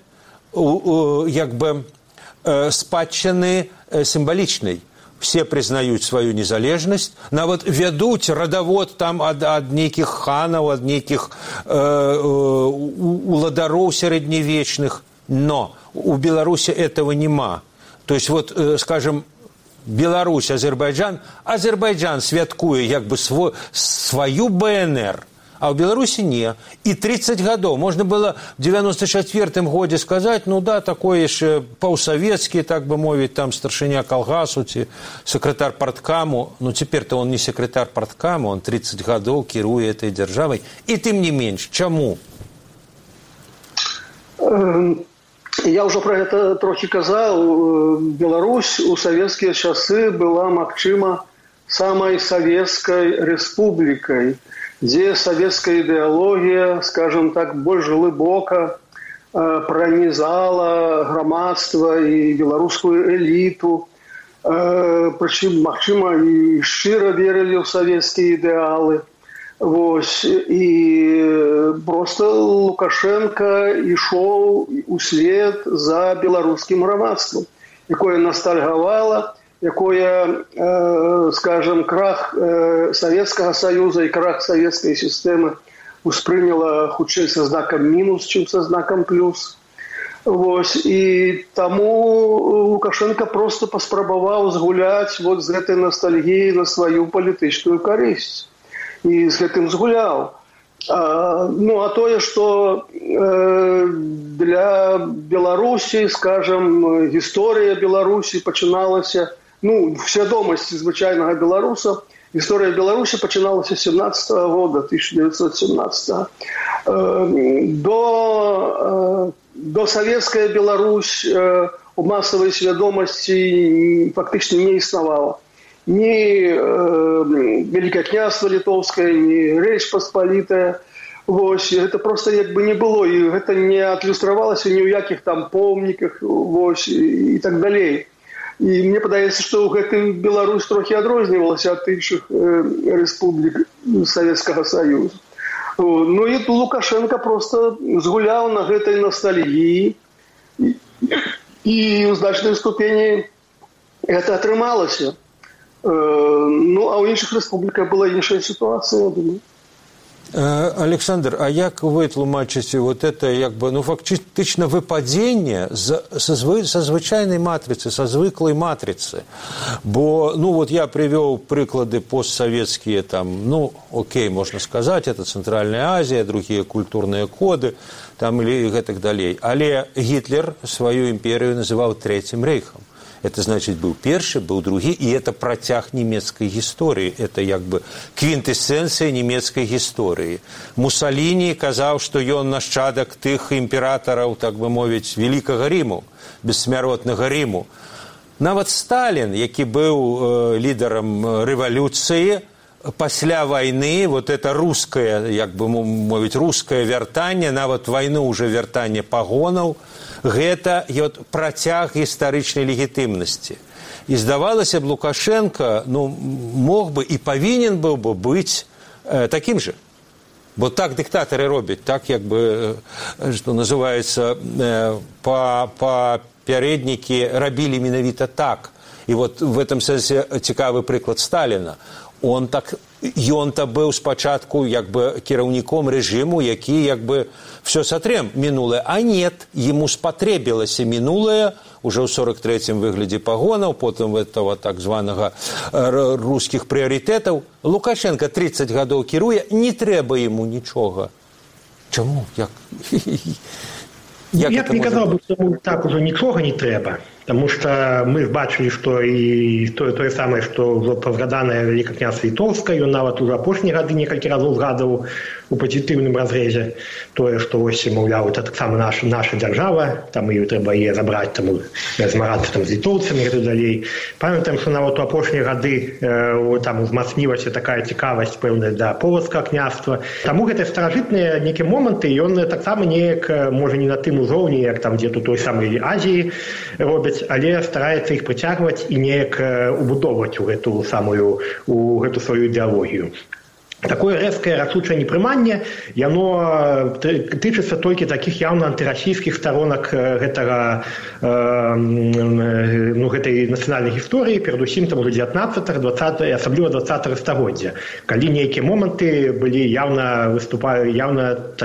спадчыны сімвалічнай. Все признают свою незалежность, нават вядуць радавод ад нейкіх ханаў, ад нейкіх уладароў сярэднявечных, но у Беларуси этого нема. То есть, скажем, Беларусь, Азербайджан святкуе свою БНР, а ў Беларусі не. І 30 гадоў. Можна было в 94-м годзе сказаць, ну да, такое яшчэ паўсавецкі, так бы мовіць, там старшыня калгасу ці сакратар парткаму. Ну цяпер-то он не сакратар парткаму, он 30 гадоў кіруе этой дзяржавай. І тым не менш, чаму? Я ўжо пра гэта трохі казаў. Беларусь у савецкія часы была, магчыма, самай савецкай рэспублікай, дзе савецкая ідэалогія, скажем так, больш глыбока пранізала грамадства і беларускую эліту. Прычым, магчыма, і шчыра верылі ў савецкія ідэалы. Вось, і проста Лукашенко ішоў услед за беларускім грамадствам, якое ностальгавала, якое, скажем, крах Савецкага Саюза і крах савецкай сістэмы успрыняла хутчэй са знакам мінус, чым са знакам плюс. Вось, і таму Лукашенко проста паспрабаваў згуляць вот з гэтай ностальгіяй на сваю палітычную карысць. І з гэтым згуляў. Ну, а тое, што для Беларусі, скажем, гісторыя Беларусі пачыналася, ну, в свядомасці звычайнага беларуса, гісторыя Беларусі пачыналася 17-го года, 1917-го. До савецкая Беларусь у масавай свядомасці фактычна не існавала. Ни Великое княжество Литовское, ни Речь Посполитая. Вось, это просто як бы не было, и это не адлюстравалось ни у яких там помниках, вось, и так далее. И мне падаецца, что у гэтым Беларусь трохи адрознівалася ад іншых республик Советского Союза. Ну и Лукашенко просто згуляў на гэтай ностальгии, и в значной ступени это атрымалася. Ну, а у іншых рэспубліках была іншая ситуация, я думаю. Александр, а як вы тлумачыце вот это, як бы, ну, фактычна выпадзенне са звычайнай матрыцы, са звыклай матрыцы? Бо, ну, вот я привёў прыклады постсавецкія, там, ну, окей, можна сказаць, это Цэнтральная Азія, другія культурныя коды, там, или гэтак далей. Але Гітлер сваю імперію называў Трэцім рэйхам. Это, значит, был первый, был другой, и это протяг немецкой истории. Это, как бы, квинтэссенция немецкой истории. Муссолини казал, что он нащадок тех императоров, так бы мовить, Великого Риму, бессмяротного Риму. Нават Сталин, який был лидером революции, пасля войны, вот это русское, як бы мовить, русское вяртанне, нават войну уже вяртанне пагонаў, гэта працяг гістарычнай легітымнасці. І здавалася б, Лукашенко, ну, мог бы і павінен быў бы быць таким же. Бо так диктаторы робят, так, як бы, что называется, папярэднікі рабілі менавіта так. І вот в этом сэнсе цікавы прыклад Сталина. Ён-то быў спачатку як бы кіраўніком рэжыму, які як бы все сотрем мінулае, а нет, ему спатрэбілася мінулае уже ў 43-м выглядзе пагонаў, потым этого так званага рускіх прыярытэтаў. Лукашенко 30 гадоў кіруе, не трэба ему нічога. Чаму? Я б не казаў бы, што так ужо нічога не трэба. Потому что мы бачили, что и то самое, что позгаданное Великое княжество Литовское, он нават уже апошнія гады некалькі разоў згадываў у пазітыўным разрезе. Тое, што вось, маўляў, это так само наша дзяржава, там ее трэба яе забраць, там змагацца там з літоўцамі і так далей. Памятаем, што нават у апошнія гады там узмацнілася такая цікавасць пэўная да полацкага княжства. Таму гэтыя старажытныя нейкія моманты, ён таксама неяк, можа, не на тым узроўні, як там дзе-то той самай Азіі робяць, але стараецца іх прыцягваць і неяк убудоўваць у гэту сваю ідэалогію. Такое рэзкае рашучае непрыманне, яно тычыцца толькі такіх яўна антырасійскіх сторонак гэтай нацыянальнай гісторыі, перадусім там уже 19-х, 20-х, асабліва 20-х стагоддзя, калі нейкія моманты былі яўна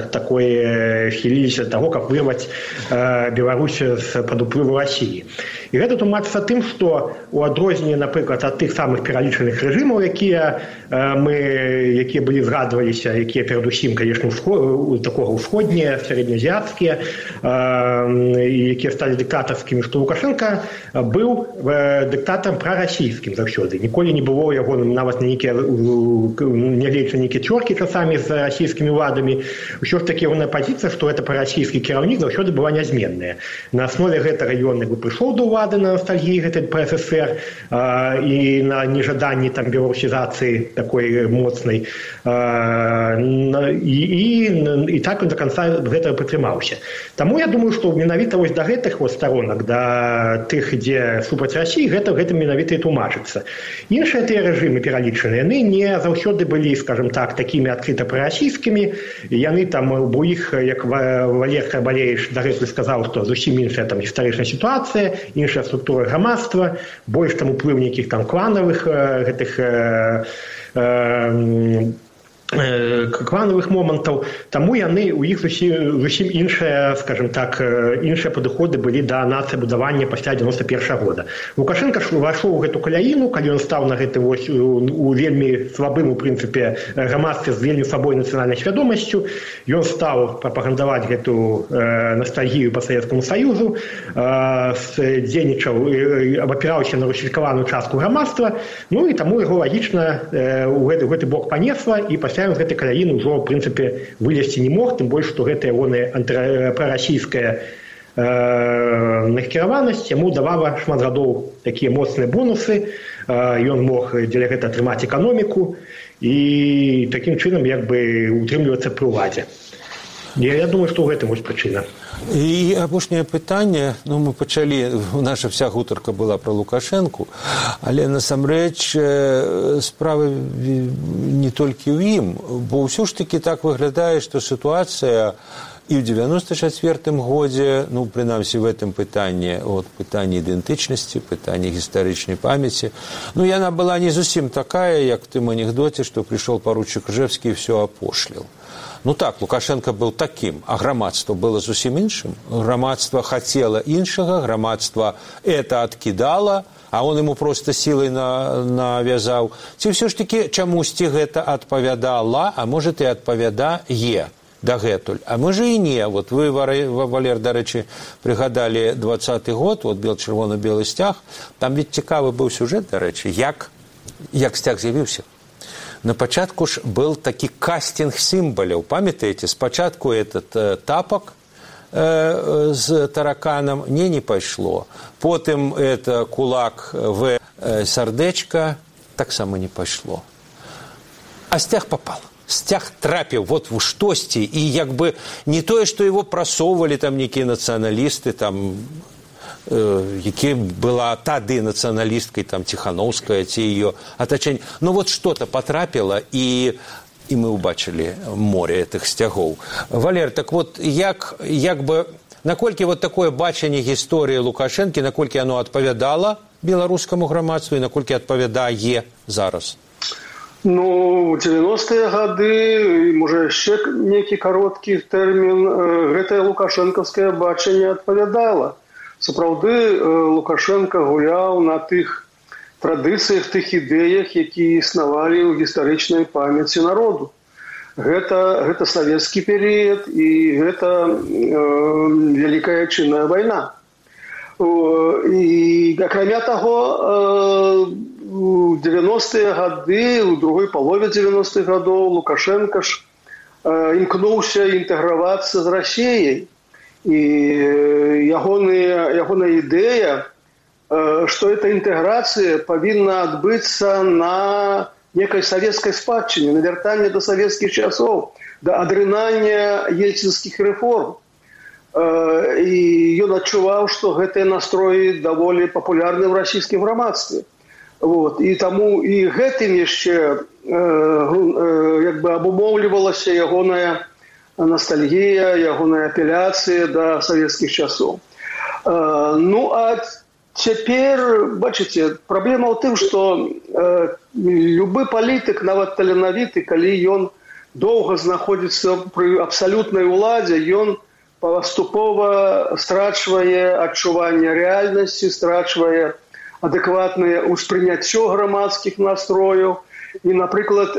такое хіліліся таго, каб вырваць Беларусь з-пад уплыву Расіі. І гэта тлумачыцца тым, што у адрозненне, напрыклад, ад тых самых пералічаных рэжымаў, якія былі згадваліся, якія перадусім, конечно, такога ўсходнія, сярэднеазіяцкія, якія сталі дыктатарскімі, што Лукашенко быў дыктатарам прарасійскім заўсёды. Ніколі не было яго нават нягледзячы на нейкія цёркі часамі з расійскімі ўладамі. Усё ж такі ягоная пазіцыя, што гэта прарасійскі кіраўнік, заўсёды была нязменная. На аснове гэтага ён прыйшоў да ўлады на ностальгіі гэтай ПССР і на нежаданні там беларусізацыі такой моцнай. І так ён до канца гэтага прытрымаўся. Таму я думаю, што менавіта вось да гэтых сторонак, да тых, дзе супраць Расіі, гэта менавіта і тлумачыцца. Іншыя тыя рэжымы пералічаныя, яны не заўсёды былі, скажем так, такімі адкрыта прарасійскімі. Яны там у іх, як Валер Карбалевіч дагэтуль сказаў, што зусім іншая там гістарычная сітуацыя, іншая структура грамадства, больш там уплыў нейкіх там кланавых гэтых кланавых момантаў, таму яны у іх зусім іншыя, скажем так, іншыя падыходы былі да нацыябудавання пасля 91 года. Лукашенко увайшоў у гэту каляіну, калі ён стаў на гэты вось у вельмі слабым у прынцыпе грамадстве з вельмі слабой нацыянальнай свядомасцю. Ён стаў прапагандаваць гэту ностальгію па Савецкаму Саюзу, дзейнічаў, абапіраўся на русіфікаваную частку грамадства, ну і таму яго лагічна у гэты бок панесла, і пасля з гэтай каляіны ўжо, в прынцыпе, вылезці не мог, тым больш, што гэта ягоная прарасійская накіраванасць яму давала шмат гадоў такія моцныя бонусы, ён мог дзеля гэта атрымаць эканоміку і такім чынам як бы утрымлівацца пры ўладзе. Я думаю, што ў гэтым вось прычына. І апошняе пытанне, мы пачалі, наша вся гутарка была пра Лукашэнку, але насамрэч справа не толькі ў ім, бо ўсё ж такі так выглядае, што сітуацыя і ў 94-м годзе, прынамсі в гэтым пытанні, пытанні ідэнтычнасці, пытанні гістарычнай памяці, яна была не зусім такая, як в тым анекдоце, што прыйшоў паручык Ижевскі і ўсё апошліў. Так, Лукашенко был таким, а громадство было зусім іншым. Громадство хотело іншага, громадство это откидало, а он ему просто силой навязал. Ці все ж таки чамусьці гэта адпавядала, а может и адпавядае дагэтуль. А может и не. Вот вы, Валер, дарэчы, пригадали 20-й год, чырвона-белы сцяг, там ведь цікавы быў сюжет, дарэчы, як сцяг з'явіўся. На пачатку ж был такі кастинг сімваляў. Памятаеце, спачатку этот тапок з тараканам не пайшло. Потым это кулак в сардэчка таксама не пайшло. А сцяг попал. Сцяг трапіў вот в штосьці, і як бы не тое, што его прасоўвалі там некія нацыяналісты, там які была тады нацыяналісткай, там, Ціхановская, ці ее атачэнне. Вот что-то потрапіло, і мы убачили море этих сцягоў. Валер, так вот, як бы, наколькі вот такое бачанне гісторыі Лукашэнкі, наколькі оно адпавядала беларускаму грамадству, і наколькі адпавядае зараз? У 90-е гады, можа, яшчэ нейкі кароткі тэрмін, гэтае лукашэнкаўскае бачанне адпавядала. Сапраўды, Лукашенко гуляў на тых традыцыях, тых ідэях, якія існавалі ў гістарычнай памяці народу. Гэта савецкі перыяд і гэта Вялікая Адчынная вайна. І, акрамя таго, у 90-е гады, у другой палове 90-х гадоў Лукашенко ж імкнуўся інтэгравацца з Расіяй. І ягоная ідэя, што эта інтэграцыя павінна адбыцца на некай савецкай спадчыне, на вяртанне да савецкіх часоў, да адрынання ельцінскіх рэформ. І ён адчуваў, што гэтыя настроі даволі папулярны ў расійскім грамадстве. І таму і гэтым яшчэ абумоўлівалася ягоная ностальгія, ягоная апеляцыя да савецкіх часоў. А цяпер, бачыце, праблема ў тым, што любы палітык, нават таленавіты, калі ён доўга знаходзіцца пры абсалютнай уладзе, ён паступова страчвае адчуванне рэальнасці, страчвае адэкватнае ўспрыняццё грамадскіх настрояў. І, напрыклад,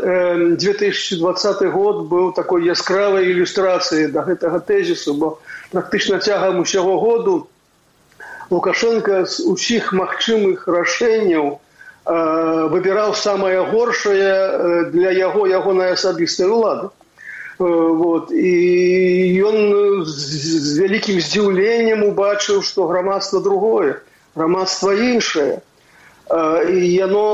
2020 год быў такой яскравай ілюстрацыяй да гэтага тэзісу, бо практычна цягам усяго году Лукашенко з усіх магчымых рашэнняў выбіраў самае горшае для ягонай асабістай улады. І ён з вялікім здзіўленнем убачыў, што грамадства другое, грамадства іншае. І яно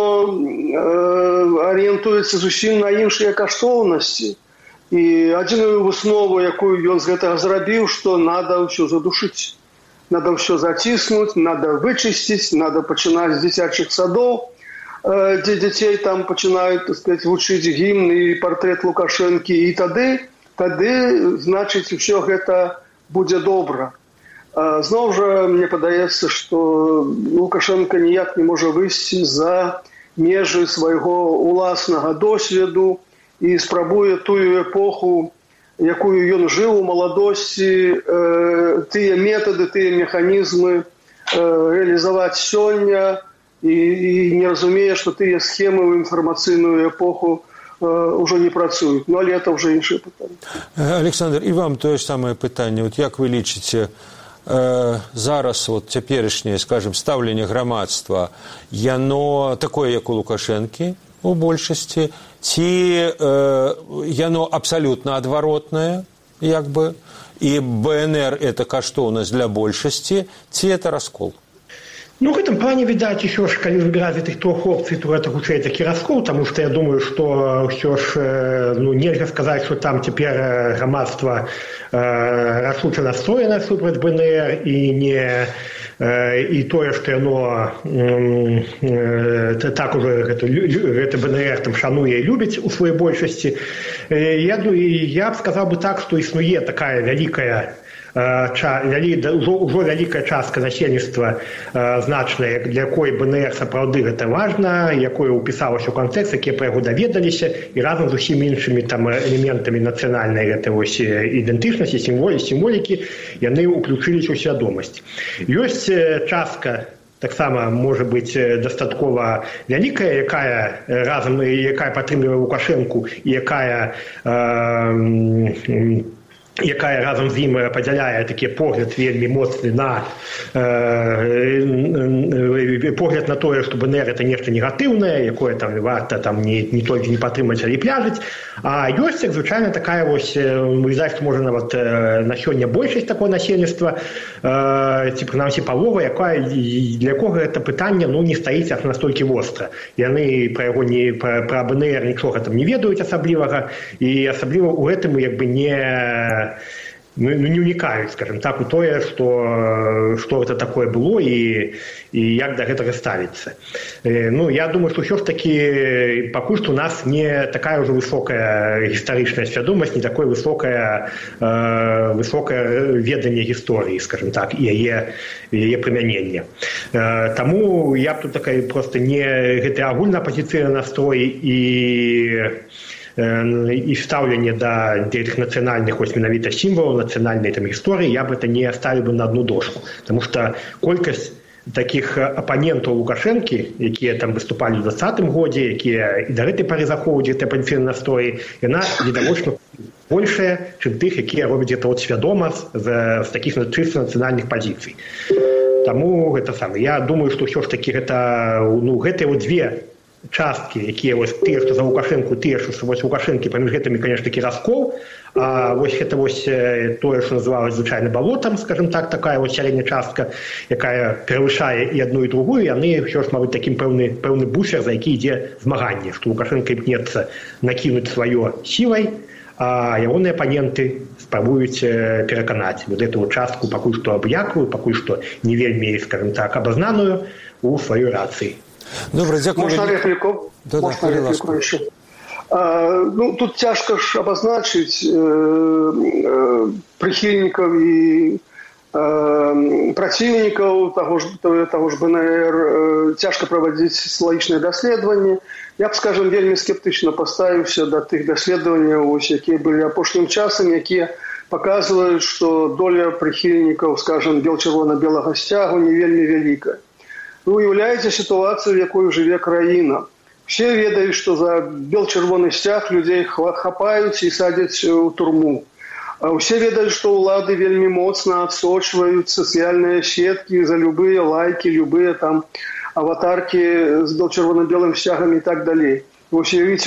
арыентуецца зусім на іншыя каштоўнасці. І адзіную выснову, якую ён з гэтага зрабіў, што надо ўсё задушыць, надо ўсё заціснуць, надо вычысціць, надо пачынаць з дзіцячых садоў, дзе дзяцей там пачынаюць, так сказаць, вучыць гімн і партрэт Лукашэнкі, і тады, значыць, усё гэта будзе добра. Зноў жа, мне падаецца, што Лукашенко ніяк не можа выйсці за межы свайго уласнага досведу і спрабуе тую эпоху, якую ён жыў у маладосці, тыя метады, тыя механізмы рэалізаваць сёння і не разумее, што тыя схемы ў інфармацыйную эпоху ўжо не працуюць. Ну, але это ўжо іншае пытанне. Александр, і вам тое ж самае пытанне. Вот як вы лічыце, зараз вот цяперашняе, скажем, стаўленне грамадства, яно такое, як у Лукашэнкі у большасці, ці яно абсалютна адваротнае, як бы, і БНР это каштоўнасць для большасці, ці это раскол? Ну, в этом плане, видать, еще ж, когда выбирать этих трех опций, то это худшее таки раскол, потому что я думаю, что все ж, ну, нельзя сказать, что там теперь громадство рашуче настроено супраць БНР, и то, что оно так уже это БНР там шануе и любит у своей большости. Я бы сказал бы так, что існуе такая великая ўжо вялікая частка насельніцтва значная, для якой БНР сапраўды гэта важна, якое ўпісалася ў кантэкст, якія пра яго даведаліся, і разам з усімі іншымі там элементамі нацыянальнай гэтай вось ідэнтычнасці, сімволікі, яны ўключыліся ў свядомасць. Ёсць частка таксама можа быць дастаткова вялікая, якая падтрымлівае Лукашэнку і якая разам з ім падзяляе такі погляд вельмі моцны на погляд на тое, што БНР это нешта негатыўнае, якое там варта там не толькі не падтрымаць, але і пляжыць. А ёсць, як звычайна, такая вось, відаць, што можа нават на сёння большасць такое насельніцтва, ці прынамсі палова, для якога гэта пытанне не стаіць аж настолькі востра. Яны пра БНР нічога там не ведаюць асаблівага, і асабліва ў гэтым як бы не уникаюць, скажем так, у тое, што гэта такое было і як да гэтага ставіцца. Ну, я думаю, што ўсё ж такі пакуль што у нас не такая ўжо высокая гістарычная свядомасць, не такое высокае веданне гісторыі, скажем так, і яе прымянення. Таму я б тут такая проста не гэты агульна-апазіцыйны настрой і стаўленне да гэтых нацыянальных менавіта сімвалаў, нацыянальнай там гісторыі, я б это не ставіў бы на одну дошку. Таму што колькасць такіх апанентаў Лукашэнкі, якія там выступалі ў 2020 годзе, якія і да гэтай пары захоўваюць гэты апазіцыйны настрой, яна відавочна большая, чым тых, якія робяць гэта свядома з такіх чыста нацыянальных пазіцый. Таму гэта самае. Я думаю, што ўсё ж такі гэта, гэтыя дзве часткі, якія вось тыя, што за Лукашэнку, тыя, што вось Лукашэнкі, паміж гэтымі, конечно, такі раскол, а вось гэта вось тое, што называлось звычайна балотам, скажем так, такая вось сярэдняя частка, якая перавышае і адну і другую, яны ўсё ж маюць такім пэўны буфер, за які ідзе змаганне, што Лукашэнка імкнецца накінуць сваё сілай, а ягоныя апаненты спрабуюць пераканаць вот эту частку пакуль што абыякавую, пакуль што не вельмі, скажем так, абазнаную у сваёй рацыі. Добре, дякую. Можна репліку? Можна репліку ще? Тут тяжко ж обозначить прихильников и противников того ж БНР, тяжко проводить логічне дослідження. Я б, вельми скептично поставився до тих досліджень, які були апошнім часом, які показывают, что доля прихильников, скажем, бел-червона-белага сцягу не вельмі вялікая. Вы уяўляеце сітуацыю, в якой жыве краіна. Все ведаюць, што за бел-чырвоны сцяг людзей хапаюць і садзяць у турму. Усе ведаюць, што ўлады вельмі моцна адсочваюць сацыяльныя сеткі за любыя лайкі, любыя там аватаркі з бел-чырвона-белым сцягам і так далей. Вы уявіце